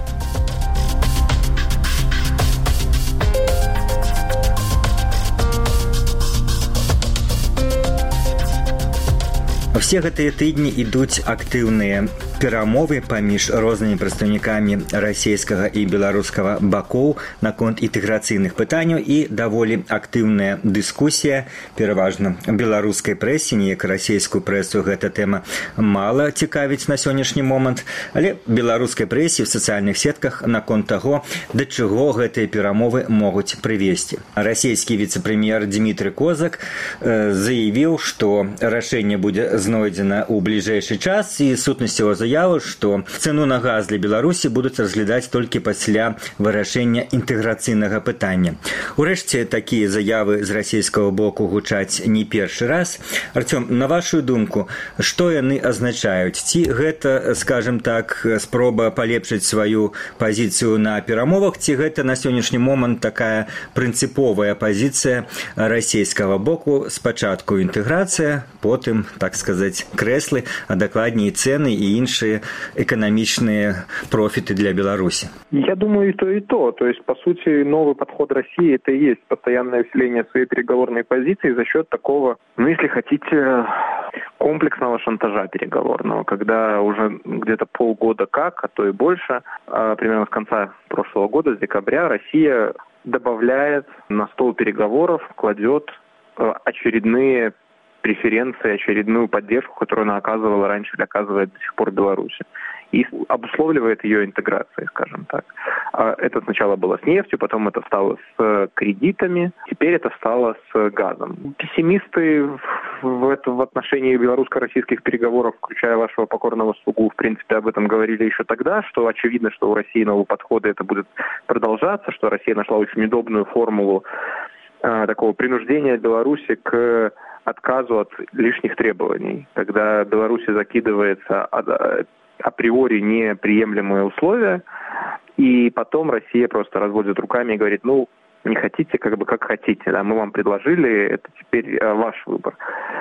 Все гэтыя тыдні ідуць актыўныя перамовы паміж рознымі прадстаўнікамі расійскага і беларускага бакоў наконт інтэграцыйных пытанняў і даволі актыўная дыскусія, пераважна беларускай прэсе, неяк расійскую прэсу гэта тэма мала цікавіць на сённяшні момант, але беларускай прэсе ў сацыяльных сетках наконт таго, да чаго гэтыя перамовы могуць прывесці. Расійскі віцэ-прэм'ер Дмітрый Козак э, заявіў, што рашэнне будзе знойдзена ў бліжэйшы час, і сутнасць яго заяву, што цэну на газ для Беларусі будуць разглядаць толькі пасля вырашэння інтэграцыйнага пытання. Урэшце, такія заявы з расійскага боку гучаць не першы раз. Артём, на вашу думку, што яны азначаюць? Ці гэта, скажем так, спроба палепшыць сваю пазіцыю на перамовах, ці гэта на сённяшні момант такая прынцыповая пазіцыя расійскага боку? Спачатку інтэграцыя, потым, так сказаць, крэслы, а дакладней цэны і іншыя эканамічныя профиты для Беларуси? Я думаю, и то, и то. То есть, по сути, новый подход России – это и есть постоянное усиление своей переговорной позиции за счет такого, ну, если хотите, комплексного шантажа переговорного, когда уже где-то полгода как, а то и больше, примерно с конца прошлого года, с декабря, Россия добавляет на стол переговоров, кладет очередные преференции, очередную поддержку, которую она оказывала раньше или оказывает до сих пор Беларуси. И обусловливает ее интеграцией, скажем так. Это сначала было с нефтью, потом это стало с кредитами, теперь это стало с газом. Пессимисты в, это, в отношении белорусско-российских переговоров, включая вашего покорного слугу, в принципе, об этом говорили еще тогда, что очевидно, что у России нового подхода это будет продолжаться, что Россия нашла очень удобную формулу э, такого принуждения Беларуси к отказу от лишних требований, когда Беларуси закидывается априори неприемлемые условия, и потом Россия просто разводит руками и говорит, ну, не хотите, как бы как хотите, да, мы вам предложили, это теперь ваш выбор.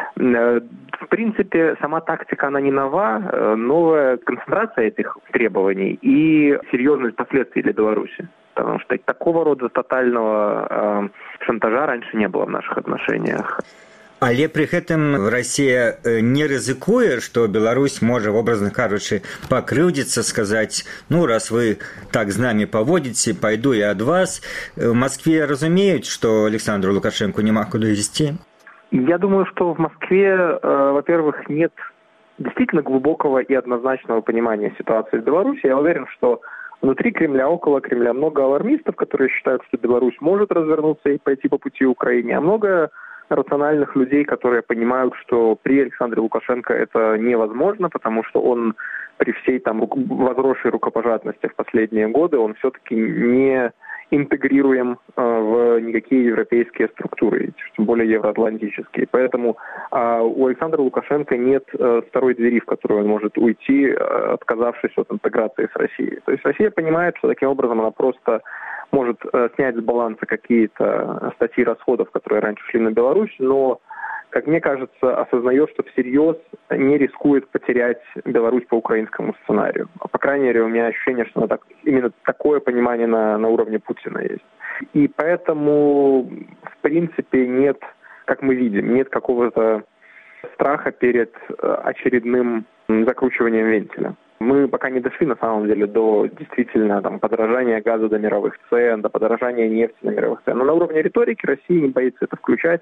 В принципе, сама тактика, она не нова, новая концентрация этих требований и серьезность последствий для Беларуси. Потому что такого рода тотального шантажа раньше не было в наших отношениях. Але пры гэтым Расія не рызыкуе, што Беларусь можа, образна кажучы, пакрыўдзіцца, сказаць, ну, раз вы так з намі паводзіце, пайду я ад вас. В Москве разумеюць, што Александру Лукашенко няма куды ісці? Я думаю, что в Москве, э, во-первых, нет действительно глубокого и однозначного понимания ситуации в Беларуси. Я уверен, что внутри Кремля, около Кремля много алармистов, которые считают, что Беларусь может развернуться и пойти по пути Украины, а много рациональных людей, которые понимают, что при Александре Лукашенко это невозможно, потому что он при всей там возросшей рукопожатности в последние годы, он все-таки не интегрируем э, в никакие европейские структуры, тем более евроатлантические. Поэтому э, у Александра Лукашенко нет э, второй двери, в которую он может уйти, э, отказавшись от интеграции с Россией. То есть Россия понимает, что таким образом она просто может э, снять с баланса какие-то статьи расходов, которые раньше шли на Беларусь, но, как мне кажется, осознает, что всерьез не рискует потерять Беларусь по украинскому сценарию. По крайней мере, у меня ощущение, что так, именно такое понимание на, на уровне Путина есть. И поэтому, в принципе, нет, как мы видим, нет какого-то страха перед очередным закручиванием вентиля. Мы пока не дошли, на самом деле, до действительно там, подорожания газа до мировых цен, до подорожания нефти на мировых цен. Но на уровне риторики Россия не боится это включать.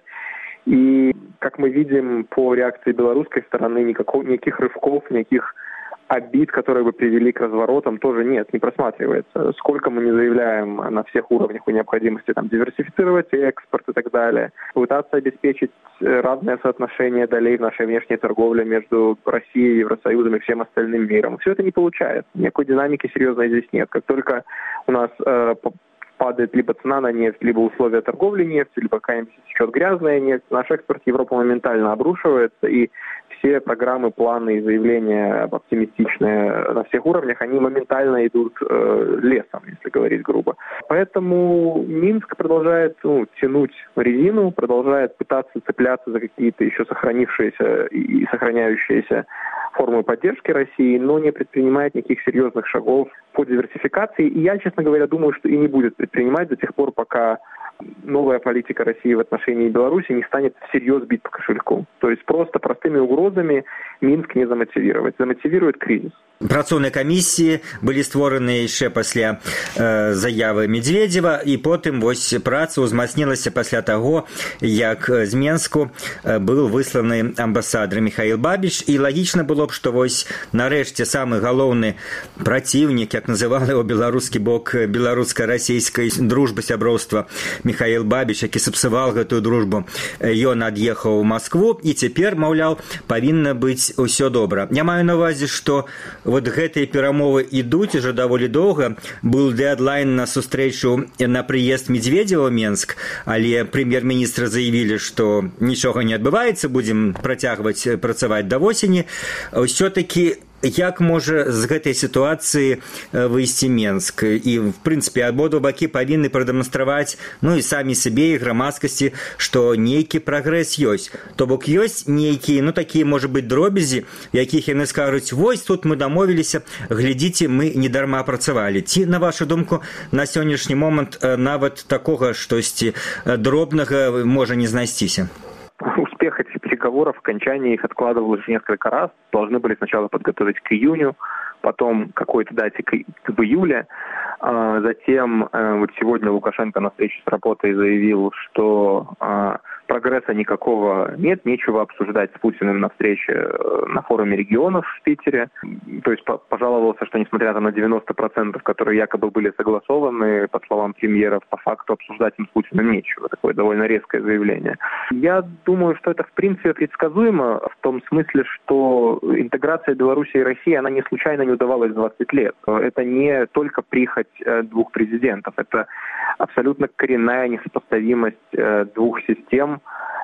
И, как мы видим по реакции белорусской стороны, никакого, никаких рывков, никаких обид, которые бы привели к разворотам, тоже нет, не просматривается. Сколько мы не заявляем на всех уровнях о необходимости там, диверсифицировать экспорт и так далее, пытаться обеспечить равное соотношение долей в нашей внешней торговле между Россией, Евросоюзом и всем остальным миром. Все это не получается. Никакой динамики серьезной здесь нет. Как только у нас э, падает либо цена на нефть, либо условия торговли нефтью, либо какая-нибудь течет грязная нефть, наш экспорт в Европу моментально обрушивается, и все программы, планы и заявления оптимистичные на всех уровнях, они моментально идут э, лесом, если говорить грубо. Поэтому Минск продолжает ну, тянуть резину, продолжает пытаться цепляться за какие-то еще сохранившиеся и сохраняющиеся формы поддержки России, но не предпринимает никаких серьезных шагов по диверсификации. И я, честно говоря, думаю, что и не будет предпринимать до тех пор, пока новая политика России в отношении Беларуси не станет всерьез бить по кошельку. То есть просто простыми угрозами Минск не замотивировать. Замотивирует кризис. Працоўныя камісіі былі створаны яшчэ пасля э, заявы Медведева, і потым вось праца ўзмацнілася пасля таго, як з Менску э, быў высланы амбасадар Михаил Бабич, і лагічна было б, што вось нарэшце самы галоўны праціўнік, як называл его беларускі бок беларуска-расійскай дружбы сяброўства Михаил Бабич, які сапсаваў гэтую дружбу, ён ад'ехаў у Маскву, і цяпер, маўляў, павінна быць усё добра. Я маю на увазе, што вот гэтыя перамовы ідуць ужо даволі доўга. Быў дэдлайн на сустрэчу на прыезд Медведева ў Менск, але прэм'ер-міністры заявілі, што нічога не адбываецца, будзем працягваць працаваць да восені. Усё-такі як можа з гэтай сітуацыі выйсці Менск? І, в прынцыпе, абодва бакі павінны прадэманстраваць, ну і самі сабе і грамадскасці, што нейкі прагрэс ёсць. То бок ёсць нейкія, ну такія, можа быць, дробязі, якіх яны скажуць, вось тут мы дамовіліся, глядзіце, мы не дарма працавалі. Ці, на вашу думку, на сённяшні момант нават такога штосьці дробнага можа не знайсціся? Успех этих переговоров, окончание их откладывалось несколько раз. Должны были сначала подготовить к июню, потом к какой-то дате в июле. Затем вот сегодня Лукашенко на встрече с работой заявил, что прогресса никакого нет, нечего обсуждать с Путиным на встрече на форуме регионов в Питере. То есть пожаловался, что несмотря на девяносто процентов, которые якобы были согласованы, по словам премьеров, по факту обсуждать им с Путиным нечего. Такое довольно резкое заявление. Я думаю, что это в принципе предсказуемо в том смысле, что интеграция Беларуси и России, она не случайно не удавалась двадцать лет. Это не только прихоть двух президентов, это абсолютно коренная несопоставимость двух систем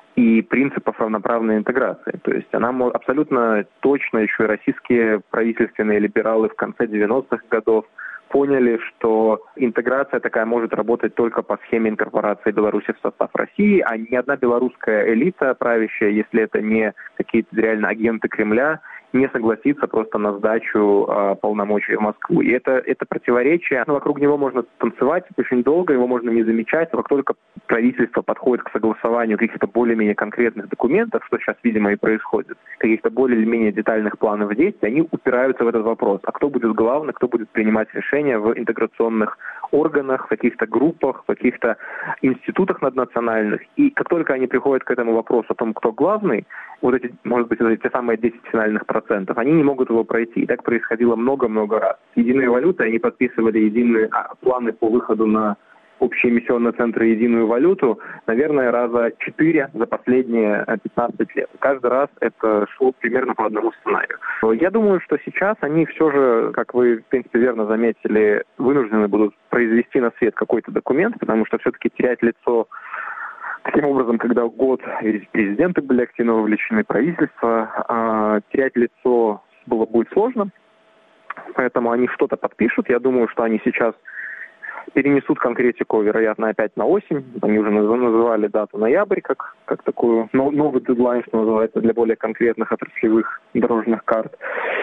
и принципов равноправной интеграции. То есть она абсолютно точно, еще и российские правительственные либералы в конце девяностых годов поняли, что интеграция такая может работать только по схеме инкорпорации Беларуси в состав России, а ни одна белорусская элита правящая, если это не какие-то реально агенты Кремля, не согласится просто на сдачу э, полномочий в Москву. И это, это противоречие, ну, вокруг него можно танцевать очень долго, его можно не замечать, но как только правительство подходит к согласованию каких-то более-менее конкретных документов, что сейчас, видимо, и происходит, каких-то более-менее детальных планов действий, они упираются в этот вопрос. А кто будет главный, кто будет принимать решения в интеграционных органах, в каких-то группах, в каких-то институтах наднациональных. И как только они приходят к этому вопросу о том, кто главный, вот эти, может быть, те самые десять финальных процентов, они не могут его пройти. И так происходило много-много раз. С единой валютой они подписывали единые планы по выходу на общие эмиссионные центры единую валюту, наверное, раза четыре за последние пятнадцать лет. Каждый раз это шло примерно по одному сценарию. Я думаю, что сейчас они все же, как вы, в принципе, верно заметили, вынуждены будут произвести на свет какой-то документ, потому что все-таки терять лицо таким образом, когда год президенты были активно вовлечены, правительство, а терять лицо было будет сложно, поэтому они что-то подпишут. Я думаю, что они сейчас перенесут конкретику, вероятно, опять на осень. Они уже называли дату ноябрь как, как такую новый дедлайн, что называется, для более конкретных отраслевых дорожных карт.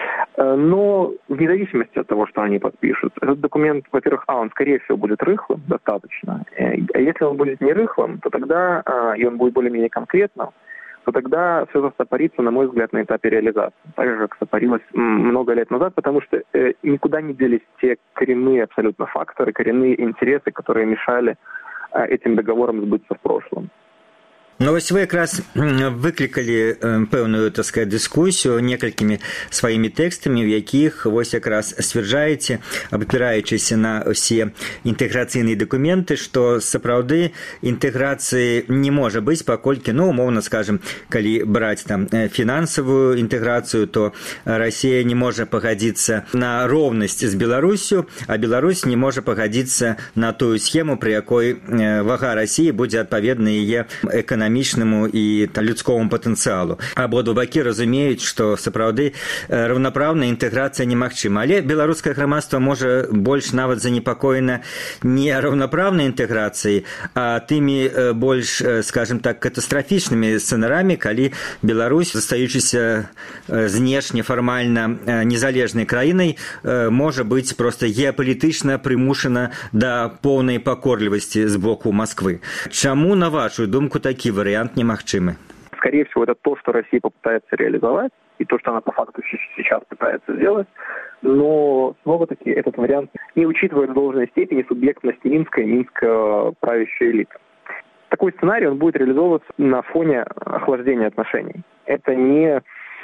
Но вне зависимости от того, что они подпишут, этот документ, во-первых, а, он, скорее всего, будет рыхлым достаточно. А если он будет не рыхлым, то тогда, и он будет более-менее конкретным, то тогда все застопорится, на мой взгляд, на этапе реализации. Так же, как стопорилось много лет назад, потому что э, никуда не делись те коренные абсолютно факторы, коренные интересы, которые мешали э, этим договорам сбыться в прошлом. Ну, вось вы якраз выклікалі пэўную, так сказать, дыскусію некалькімі сваімі тэкстамі, у якіх вось якраз сцвярджаеце, абапіраючыся на ўсе інтэграцыйныя дакументы, што сапраўды інтэграцыі не можа быць, паколькі, ну, умоўна скажем, калі браць там фінансавую інтэграцыю, то Расія не можа пагадзіцца на роўнасць з Беларусю, а Беларусь не можа пагадзіцца на тую схему, пры якой вага Расіі будзе адпаведна яе эканамічнай эканамічнаму і людскому патэнцыялу. Абодва бакі разумеюць, што сапраўды раўнапраўная інтэграцыя немагчыма. Але беларускае грамадства можа больш нават занепакоена не раўнапраўнай інтэграцыяй, а тымі больш, скажем так, катастрафічнымі сцэнарамі, калі Беларусь, застаючыся знешне фармальна незалежнай краінай, можа быць проста геапалітычна прымушана да поўнай пакорлівасці з боку Масквы. Чаму, на вашу думку, такі вариант немагчымы? Скорее всего, это то, что Россия попытается реализовать, и то, что она по факту сейчас пытается сделать. Но, снова-таки, этот вариант не учитывает в должной степени субъектность Минска и Минска правящей элиты. Такой сценарий, он будет реализовываться на фоне охлаждения отношений. Это не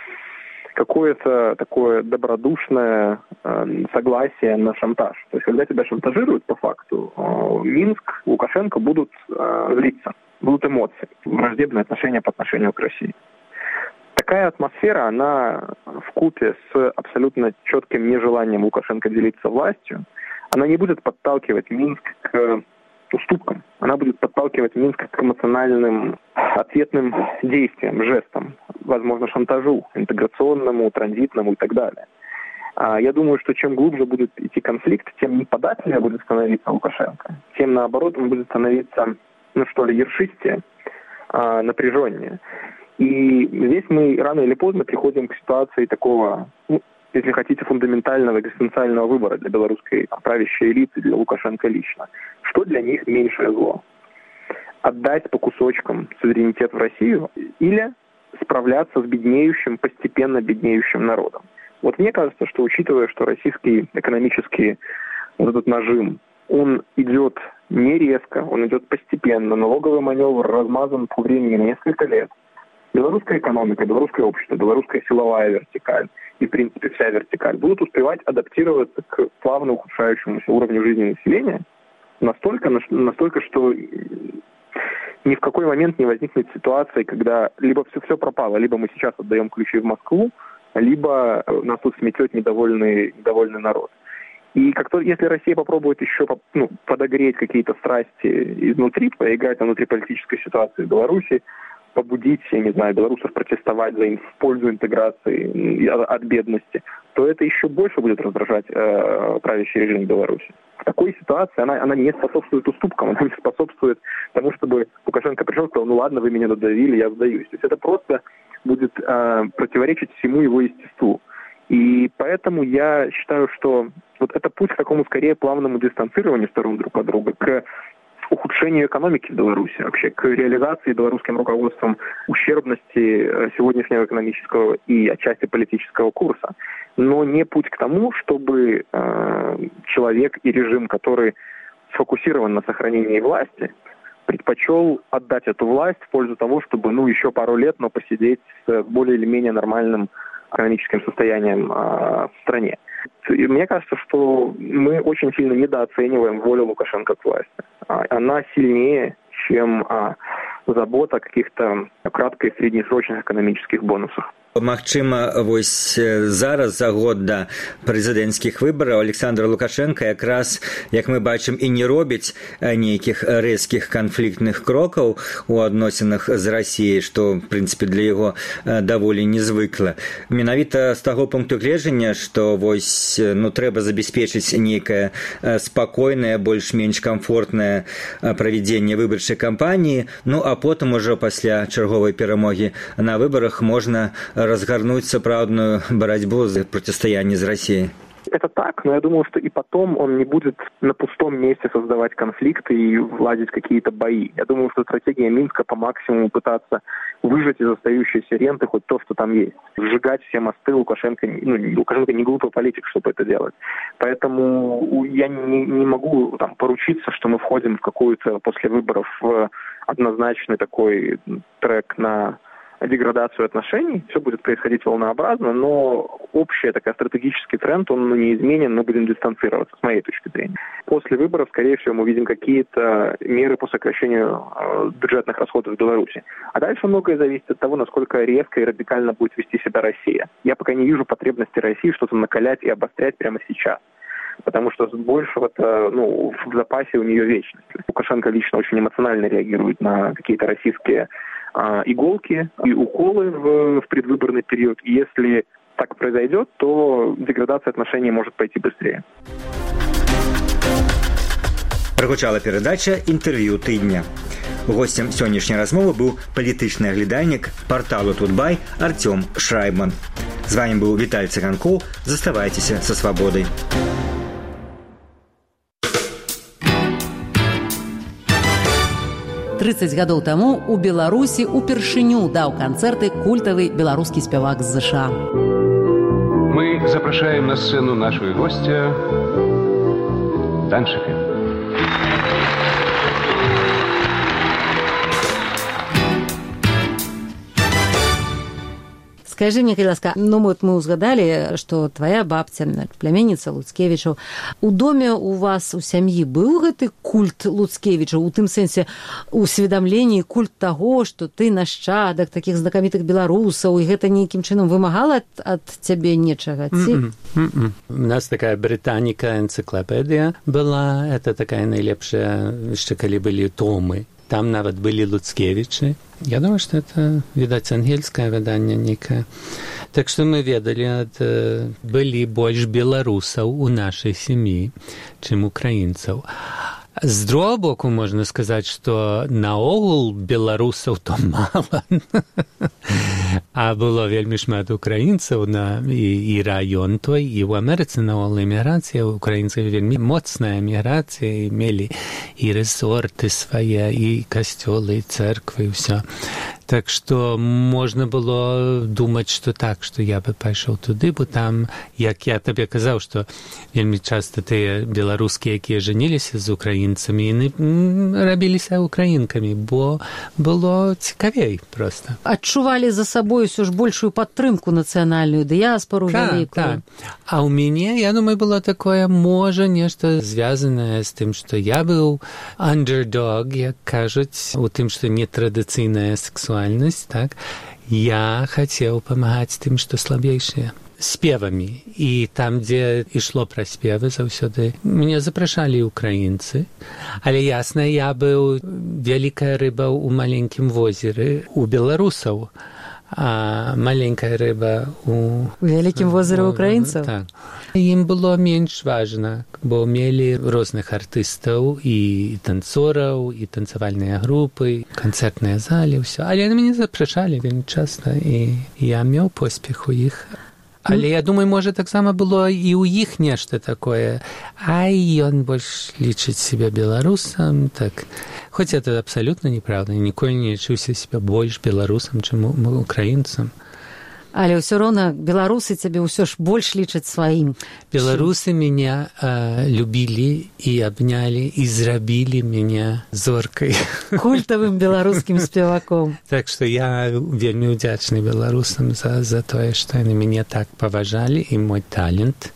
какое-то такое добродушное э, согласие на шантаж. То есть, когда тебя шантажируют по факту, э, Минск, Лукашенко будут э, злиться. Будут эмоции, враждебные отношения по отношению к России. Такая атмосфера, она вкупе с абсолютно четким нежеланием Лукашенко делиться властью, она не будет подталкивать Минск к уступкам. Она будет подталкивать Минск к эмоциональным ответным действиям, жестам, возможно, шантажу, интеграционному, транзитному и так далее. Я думаю, что чем глубже будет идти конфликт, тем неподатливее будет становиться Лукашенко, тем, наоборот, он будет становиться, ну что ли, ершистее, напряженнее. И здесь мы рано или поздно приходим к ситуации такого, ну, если хотите, фундаментального экзистенциального выбора для белорусской там, правящей элиты, для Лукашенко лично. Что для них меньшее зло? Отдать по кусочкам суверенитет в Россию или справляться с беднеющим, постепенно беднеющим народом? Вот мне кажется, что учитывая, что российский экономический вот этот нажим, он идет не резко, он идет постепенно, налоговый маневр размазан по времени на несколько лет. Белорусская экономика, белорусское общество, белорусская силовая вертикаль и, в принципе, вся вертикаль будут успевать адаптироваться к плавно ухудшающемуся уровню жизни населения настолько, настолько, что ни в какой момент не возникнет ситуации, когда либо все, все пропало, либо мы сейчас отдаем ключи в Москву, либо нас тут сметет недовольный, недовольный народ. И как то, если Россия попробует еще ну, подогреть какие-то страсти изнутри, поиграть на внутриполитической ситуации в Беларуси, побудить, я не знаю, белорусов протестовать за, в пользу интеграции от бедности, то это еще больше будет раздражать э, правящий режим Беларуси. В такой ситуации она, она не способствует уступкам, она не способствует тому, чтобы Лукашенко пришел и сказал, ну ладно, вы меня надавили, я сдаюсь. То есть это просто будет э, противоречить всему его естеству. И поэтому я считаю, что вот это путь к такому скорее плавному дистанцированию сторон друг от друга, к ухудшению экономики в Беларуси, вообще к реализации белорусским руководством ущербности сегодняшнего экономического и отчасти политического курса. Но не путь к тому, чтобы э, человек и режим, который сфокусирован на сохранении власти, предпочел отдать эту власть в пользу того, чтобы ну еще пару лет, но посидеть с более или менее нормальным экономическим состоянием э, в стране. И мне кажется, что мы очень сильно недооцениваем волю Лукашенко к власти. Она сильнее, чем а, забота о каких-то кратко- и среднесрочных экономических бонусах. Магчыма, вось зараз за год да прэзідэнцкіх выбараў Александр Лукашенко якраз, як мы бачым, і не робіць нейкіх рэзкіх канфліктных крокаў у адносінах з Расіяй, што, в прынцыпе, для яго даволі незвыкла. Менавіта з таго пункту гледжання, што вось, ну, трэба забяспечыць нейкае спакойнае, больш-менш камфортнае правядзенне выбарчай кампаніі, ну, а потым ужо пасля чарговай перамогі на выбарах можна разгорнуть сапраўдную борьбу за противостояние с Россией. Это так, но я думаю, что и потом он не будет на пустом месте создавать конфликты и владеть какие-то бои. Я думаю, что стратегия Минска по максимуму пытаться выжать из остающейся ренты хоть то, что там есть. Сжигать все мосты Лукашенко, ну, Лукашенко не глупый политик, чтобы это делать. Поэтому я не, не могу там поручиться, что мы входим в какую-то после выборов в однозначный такой трек на деградацию отношений, все будет происходить волнообразно, но общий такой стратегический тренд, он ну, неизменен, мы будем дистанцироваться, с моей точки зрения. После выборов, скорее всего, мы увидим какие-то меры по сокращению э, бюджетных расходов в Беларуси. А дальше многое зависит от того, насколько резко и радикально будет вести себя Россия. Я пока не вижу потребности России что-то накалять и обострять прямо сейчас. Потому что большего-то, ну, в запасе у нее вечность. Лукашенко лично очень эмоционально реагирует на какие-то российские а, иголки и уколы в, в предвыборный период. И если так произойдет, то деградация отношений может пойти быстрее. Прагучала перадача «Інтэрв'ю тыдня». Гостем сённяшняй размовы быў палітычны аглядальнік парталу «Тутбай» Артём Шрайбман. З вами быў Віталь Цыганкоў. Заставайцеся са свабодай. трыццаць гадоў таму у Беларусі упершыню даў канцэрты культавы беларускі спявак з ЗША. Мы запрашаем на сцену нашего гостя Данчика. Скажи мне, калі ласка, ну вот мы узгадали, что твоя бабця, пляменніца Луцкевічаў. У доме у вас у сям'і быў гэты культ Луцкевічаў, у тым сэнсе усведамленні, культ таго, што ты нашчадак такіх знакамітых беларусаў, і гэта нейкім чынам вымагала ад, ад цябе нечага, ці? Mm-mm, mm-mm. У нас такая британіка энцыклапедыя была, это такая найлепшая, яшчэ калі былі томы. Там нават былі Луцкевічы. Я думаю, што это, відаць, ангельскае выданне нейкае. Так што мы ведалі, ад, былі больш беларусаў у нашай сям'і, чым украінцаў. З другого боку, можна сказаць, што наогул беларусаў то мала. А было вельмі шмат украінцаў на і, і раён той, і ў Амерыцы наогул эміграцыя, украінцаў вельмі моцная эміграцыя, і мелі і рэсорты свае, і касцёлы, і цэрквы, і ўсё. Так што можна было думаць, што так, што я бы пайшоў туды, бо там, як я табе казаў, што вельмі часта тыя беларускія, якія жаніліся з украінцамі, яны рабіліся украінкамі, бо было цікавей проста. Адчувалі за сабой усё ж большую падтрымку нацыянальную, дыяспору вялікую. Так, так. А ў мяне, я думаю, было такое, можа, нешта звязанае з тым, што я быў underdog, як кажуць, у тым, што нетрадыцыйная сексуальнасць, так, я хацеў памагаць тым, што слабейшыя. Спевамі. І там, дзе ішло пра спевы, заўсёды мяне запрашалі украінцы. Але ясна, я быў вялікая рыба ў маленькім возеры у беларусаў, а маленькая рыба у... У вялікім возеры украінцаў? Так. Ім было менш важна, бо мелі розных артыстаў і танцораў, і танцавальныя групы, канцэртныя залі, ўсё. Але мяне запрашалі вельмі часта, і я меў поспех у іх. Але я думаю, можа, таксама было і ў іх нешта такое. Ай, ён больш лічыць себя беларусам, так. Хоць это абсалютна неправда. Ніколі не лічыўся себя больш беларусам, чым украінцам. Але ўсё роўна беларусы цябе ўсё ж больш лічаць сваім. Беларусы мяне э, любілі і абнялі і зрабілі мяне зоркай. Культавым беларускім спеваком. Так што я вельмі ўдзячны беларусам за, за тое, што яны мяне так паважалі, і мой талент.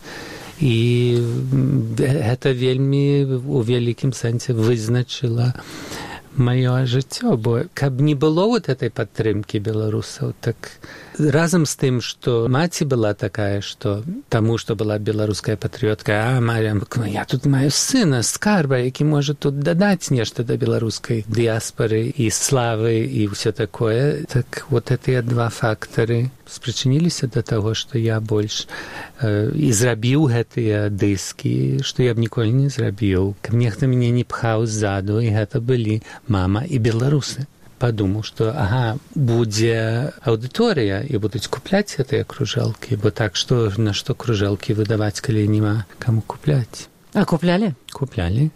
І гэта вельмі у вялікім сэнсе вызначыла маё жыццё, бо каб не было вот этой падтрымкі беларусаў, так разам з тым, што маці была такая, што таму, што была беларуская патрыётка, а Мария, я тут маю сына, скарба, які можа тут дадаць нешта да беларускай дыяспары і славы і ўсё такое. Так вот гэтыя два фактары спрычыніліся да таго, што я больш э, і зрабіў гэтыя дыскі, што я б ніколі не зрабіў. Каб нехта мяне не пхаў ззаду, і гэта былі мама і беларусы. Падумаў, што ага, будзе аўдыторыя і будуць купляць гэтыя кружэлкі, бо так што на што кружэлкі выдаваць, калі няма каму купляць. А куплялі? Куплялі.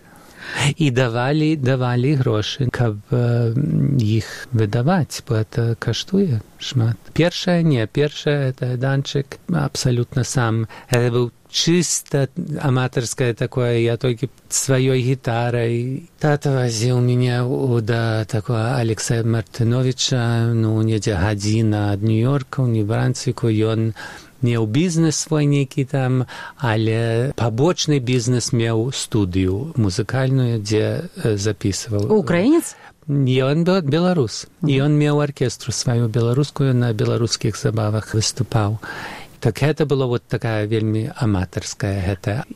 І давалі, давалі грошы, каб э, іх выдаваць, бо это каштуе шмат. Першае, не, першае, это данчык абсалютна сам. Это быў чисто аматарское такое, я только своей гитарой. Тата возил меня до такого Алекса Мартыновича, ну, недзе гадзіна ад Нью-Йорка, у Нью-Брансвіку, ён меў бізнес свой нейкі там, але пабочны бізнес меў студыю музыкальную, дзе записываў. Украінец? Ён беларус. І ён меў аркестру сваю беларускую, на беларускіх забавах выступаў. Так гэта было вот такая вельмі аматарская гэта.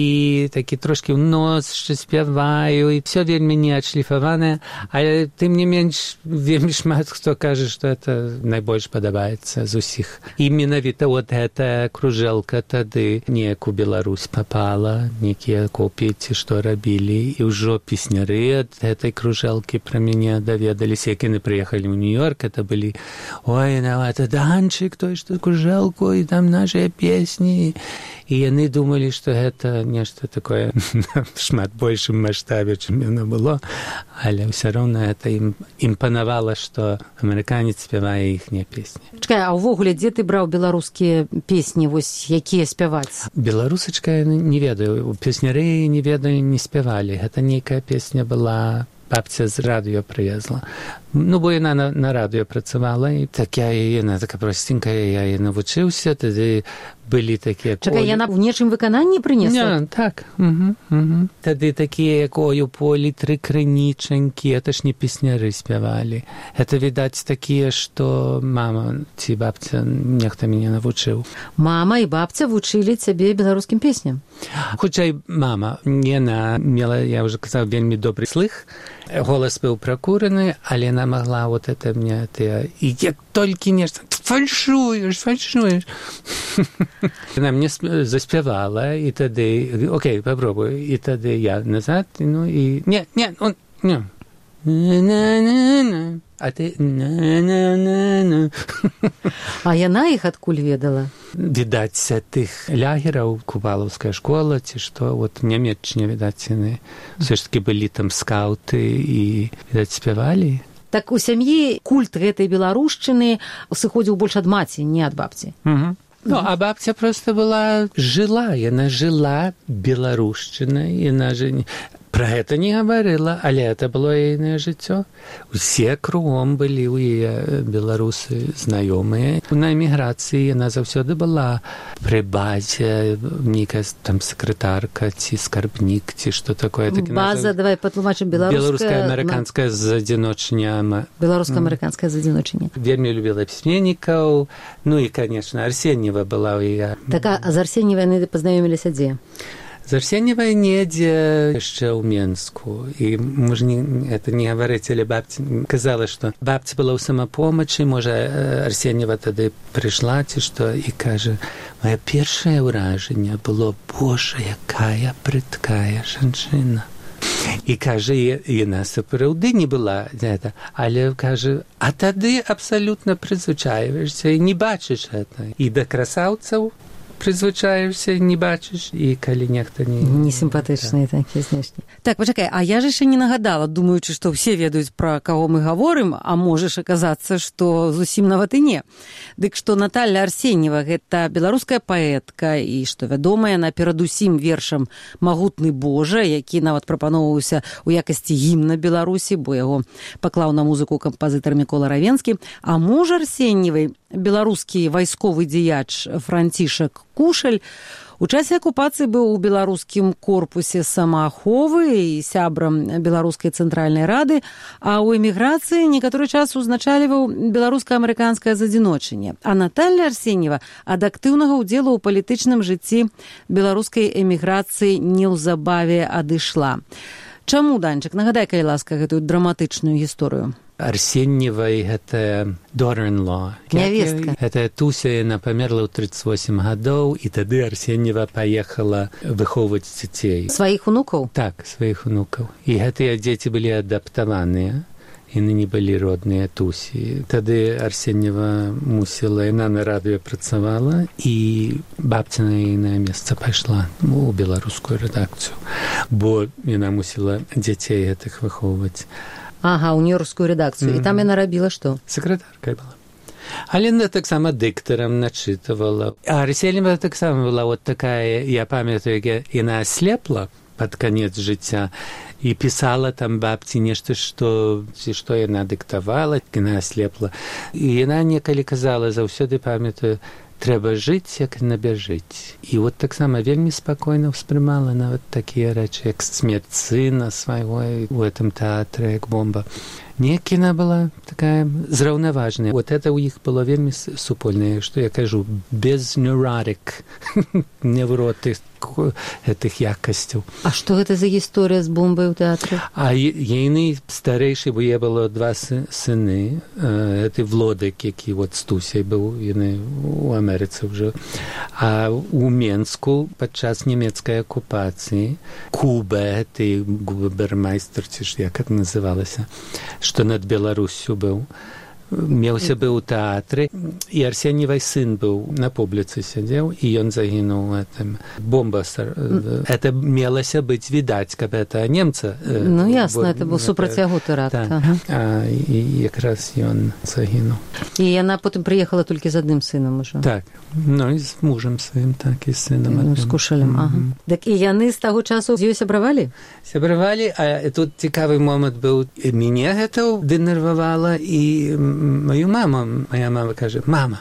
І такі трошкі ў нос, што спяваю, і всё вельмі не адшліфаванае, але тым не менш вельмі шмат хто кажа, што это найбольш падабаецца з усіх. І менавіта вот гэтая кружэлка тады неяк у Беларусь папала, некія копіі ці што рабілі, і ўжо песняры ад гэтай кружэлкі пра мяне даведаліся, як яны прыехалі ў Нью-Йорк, это былі ой, нават Данчык, той, што кружэлку, і там нашыя песні, і яны думалі, што гэта нешта такое шмат большым маштабе, чым яно было, але ўсё роўна гэта ім імпанавала, што амерыканец спявае іхнія песні. Чакай, а ўвогуле, дзе ты браў беларускія песні, вось якія спяваць? Беларусачка, не ведаю, песняры не ведаю, не спявалі. Гэта нейкая песня была, бабця з радыё прывезла. Ну, бо яна на, на радыё працавала, і такая яна, така простенькая, я яе навучыўся, тады былі такія... Чакай, ой... яна в нечым выкананні прынесла? Не, так. Угу, угу. Тады такія, як ой у полі, тры крынічанькі, это ж не песняры спявалі. Это, відаць, такія, што мама ці бабця нехта мяне навучыў. Мама і бабця вучылі цябе беларускім песням? Хутчэй, мама. Яна мела, я ўжо казаў, вельмі добры слых. Голас быў пракураны, але яна могла вот это мне, ты, і як толькі нешта, фальшуеш, фальшуеш. Яна мне заспявала, і тады, окей, попробую, і тады я назад, ну, і, не, не, он, не. На-на-на-на, а ты на-на-на-на. А яна іх адкуль ведала? Відаць, тых лягераў, кувалаўская школа, ці што, вот в Нямецчыне, відаць, яны все ж таки былі там скауты і, відаць, спявалі. Так у сям'і культ гэтай беларушчыны сыходзіў больш ад маці, не ад бабці. Угу. Ну, а бабця просто была, жила, яна жила беларушчынай, яна же... Пра гэта не гаварыла, але это было ейнае жыццё. Усе кругом былі ў яе беларусы знаёмыя. На эміграцыі яна заўсёды была пры базе, нейкая там сакратарка ці скарбнік, ці што такое. База, давай патлумачым, беларуская... Беларуска-амерыканская з адзіночання. Беларуска-амерыканская з адзіночання. Вельмі любіла пісьменнікаў. Ну і, конечно, Арсеньева была ў яе. Так, а з Арсеньевай яны пазнаёміліся дзе? З Арсеньевай недзе яшчэ ў Менску. І, можа, не, это не гаварыць, але бабця казала, што бабця была ў самапомачы, можа, Арсеньева тады прыйшла, ці што, і кажа, моё першае ўражанне было, божа, якая прыткая жанчына. І кажа, яна сапраўды не была гэта, але кажа, а тады абсалютна прызвычаіваешся і не бачыш гэта. І да красаўцаў прызвычаешся, не бачыш, і калі нехта не... Несімпатычныя да. такія знешні. Так, пачакай, а я ж яшчэ не нагадала, думаючы, што ўсе ведаюць, пра каго мы гаворым, а можаш аказацца, што зусім нават і не. Дык што Наталья Арсеньева – гэта беларуская паэтка, і што вядомая на перадусім вершам «Магутны Божа», які нават прапаноўваўся ў якасці гімна Беларусі, бо яго паклаў на музыку кампазітар Мікола Равенскі, а муж Арсеньевай, беларускі вайсковы дзеяч Францішак Кушаль, У часе акупацыі быў у беларускім корпусе самааховы і сябрам беларускай цэнтральнай рады, а ў эміграцыі некаторы час узначальваў беларуска-амерыканскае задзіночанне. А Наталья Арсеньева ад актыўнага ўдзелу ў палітычным жыцці беларускай эміграцыі неўзабаве адышла. Чаму, Данчык, нагадай, калі ласка, гэтую драматычную гісторыю? Арсеньевай гэта daughter-in-law. Нявестка. Гэта Туся, яна памерла ў тридцать восемь гадоў, і тады Арсеньева паехала выхоўваць дзяцей. Сваіх унукаў? Так, сваіх унукаў. І гэтыя дзеці былі адаптаваныя. Яны не былі родныя Тусі. Тады Арсеньева мусіла, яна на радыё працавала, і бабця на ейнае месца пайшла у беларускую рэдакцыю, бо яна мусіла дзяцей гэтых выхоўваць. Ага, ў нью-йоркскую рэдакцыю. Mm-hmm. І там яна рабіла што? Сакратаркай была. Але яна таксама дыктарам начытывала. А Арсеньева таксама была вот такая, я памятаю, яна аслепла пад канец жыцця і пісала там бабці нешта, што, ці што яна дыктавала, яна аслепла. І яна некалі казала, заўсёды памятаю, трэба жыць, як набяжыць. І вот таксама вельмі спакойна ўспрымала нават такія рэчы, як смерць сына свайго у гэтым тэатры, як бомба. Неяк яна была такая зраўнаважная. Вот это ў іх было вельмі супольнае, што я кажу, без neurotic, невроты гэтых якасцяў. А што гэта за гісторыя з бомбай у тэатры? А ейны старэйшы, бо я было два сыны, гэты Влодык, які вот з Тусяй быў, яны у Амерыцы ўжо. А у Менску падчас нямецкай акупацыі Куба, гэты губермайстер, ці ж як это называлася, што над Беларусю быў, меўся быў у тэатры, і Арсеньевай сын быў на публіцы сядзеў, і ён загінуў у гэтым. Бомба, это мелася быць відаць, каб это немца. Ну, ясна, это быў супраць яго тэракт. А якраз ён загінуў. І яна потым прыехала толькі з адным сынам ужо. Так, ну і з мужам сваім, так, і з сынам адным. З Кушалем, ага. Так і яны з таго часу з ёй сябравалі? Сябравалі, а тут цікавы момант быў. Мяне гэта дэнервавала, і мою маму, моя мама кажа, мама,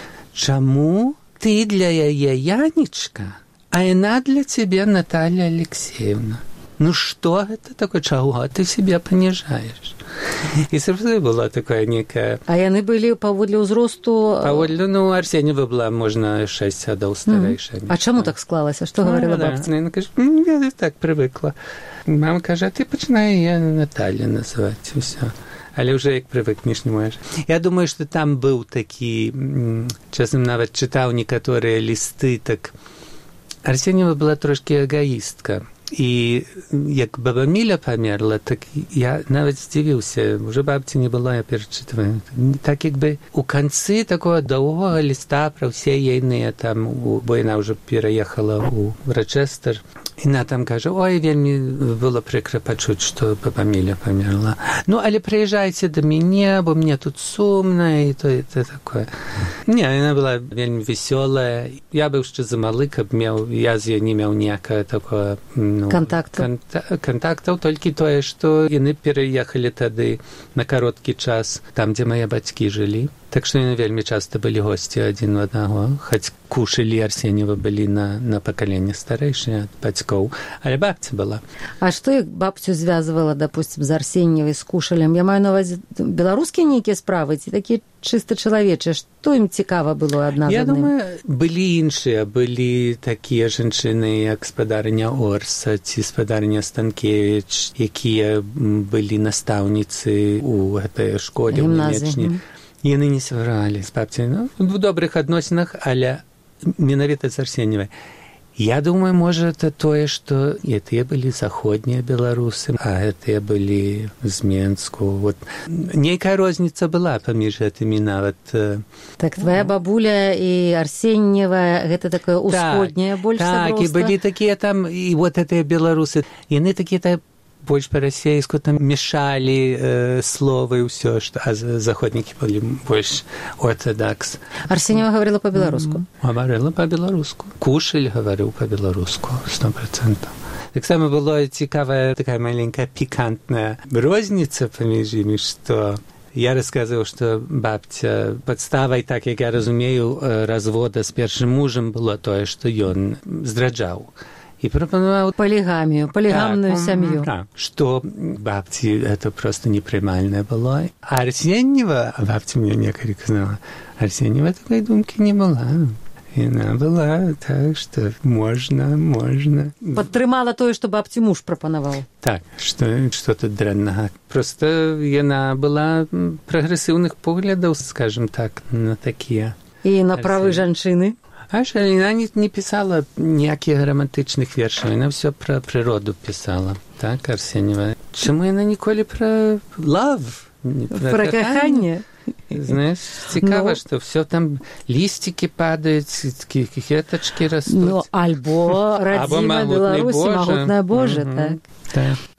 чаму ты для яе Янечка, а яна для цябе Наталья Алексеевна? Ну што гэта такое, чаго ты себе паніжаеш? І сапраўды была такая некая... А яны былі паводле ўзросту... Паводле, ну, Арсеньева была, можна, шэсць гадоў старэйшая. Mm. А чаму так склалася? Што гаварыла бабця? Яна кажа, я так прывыкла. Мама кажа, ты пачынай я Наталья называць, усё. Але ўжо як прывыкнеш не можаш. Я думаю, што там быў такі, часам нават чытаў некаторыя лісты, так Арсеньева была трошкі эгоістка. І як баба Міля памерла, так я нават здзівіўся, ўжо бабці не было, я перачытваю. Так як бы у канцы такого доўгога ліста пра ўсе ейныя там, бо яна ўжо пераехала ў Рочестер, яна там кажа, ой, вельмі было прыкра пачуць, што баба Міля памерла. Ну, але прыязджайце да мяне, бо мне тут сумна, і то, і то такое. Не, яна была вельмі весёлая. Я быў яшчэ замалы, каб меў, я з ёй не меў ніякага такого, ну, контактаў. Канта- контактаў, толькі тое, што яны пераехалі тады на кароткі час там, дзе мае бацькі жылі. Так што яны вельмі часта былі госці адзін у аднаго, хоць Кушаль і Арсеньева былі на, на пакаленне старэйшыя ад бацькоў, але бабця была. А што як бабцю звязвала, допустим, з Арсеньевай, з Кушалем? Я маю на увазе беларускія нейкія справы, ці такія чыста чалавечыя? Што ім цікава было адна з адным? Я думаю, былі іншыя, былі такія жанчыны, як спадарня Орса ці спадарня Станкевіч, якія былі настаўніцы ў гэтай школе ў Нямечні. Яны не сябравалі з бабцяй, ну, в добрых адносінах, але менавіта з Арсеньевай. Я думаю, можа, это тое, што гэтыя былі заходнія беларусы, а гэтыя былі з Менску. Вот. Нейкая розніца была паміж гэтымі нават. Так, твоя бабуля і Арсеньева, гэта такое усходняе так, больш сяброўства? Так, і былі такія там, і вот гэтыя беларусы, яны такія больш па-расейску там мешалі э, словы і ўсё, што, а заходнікі былі больш ортодакс. Арсеньева гаварыла па-беларуску? Mm-hmm. Гаварыла па-беларуску. Кушаль гаварыў па-беларуску, сто процентаў. Таксама была цікавая такая маленькая пікантная розніца паміж імі, што Я рассказывал, что бабця подставай, так як я разумею, развода з першым мужам было тое, што ён здраджаў. И пропонувал полигамию, полигамную так, семью. Да, что бабти это просто непримальное было. А Арсеньева, бабтя мне некоторые сказала, Арсеньева такой думки не была. И она была так, что можно, можно. Падтрымала тое, што бабці муж прапанаваў. Так, что, что тут дрэннага. Просто яна была прагрэсіўных поглядаў, скажем так, на такія. І на правы жанчыны. А она не, не писала никаких романтичных вершей, она все про природу писала, так, Арсеньева? Чему она николи про love? Про, про кахание? Знаешь, цікаво, ну, что все там листики падают, кветочки растут. Ну, альбо родимая Беларусь, могутная Боже, угу, так. Так.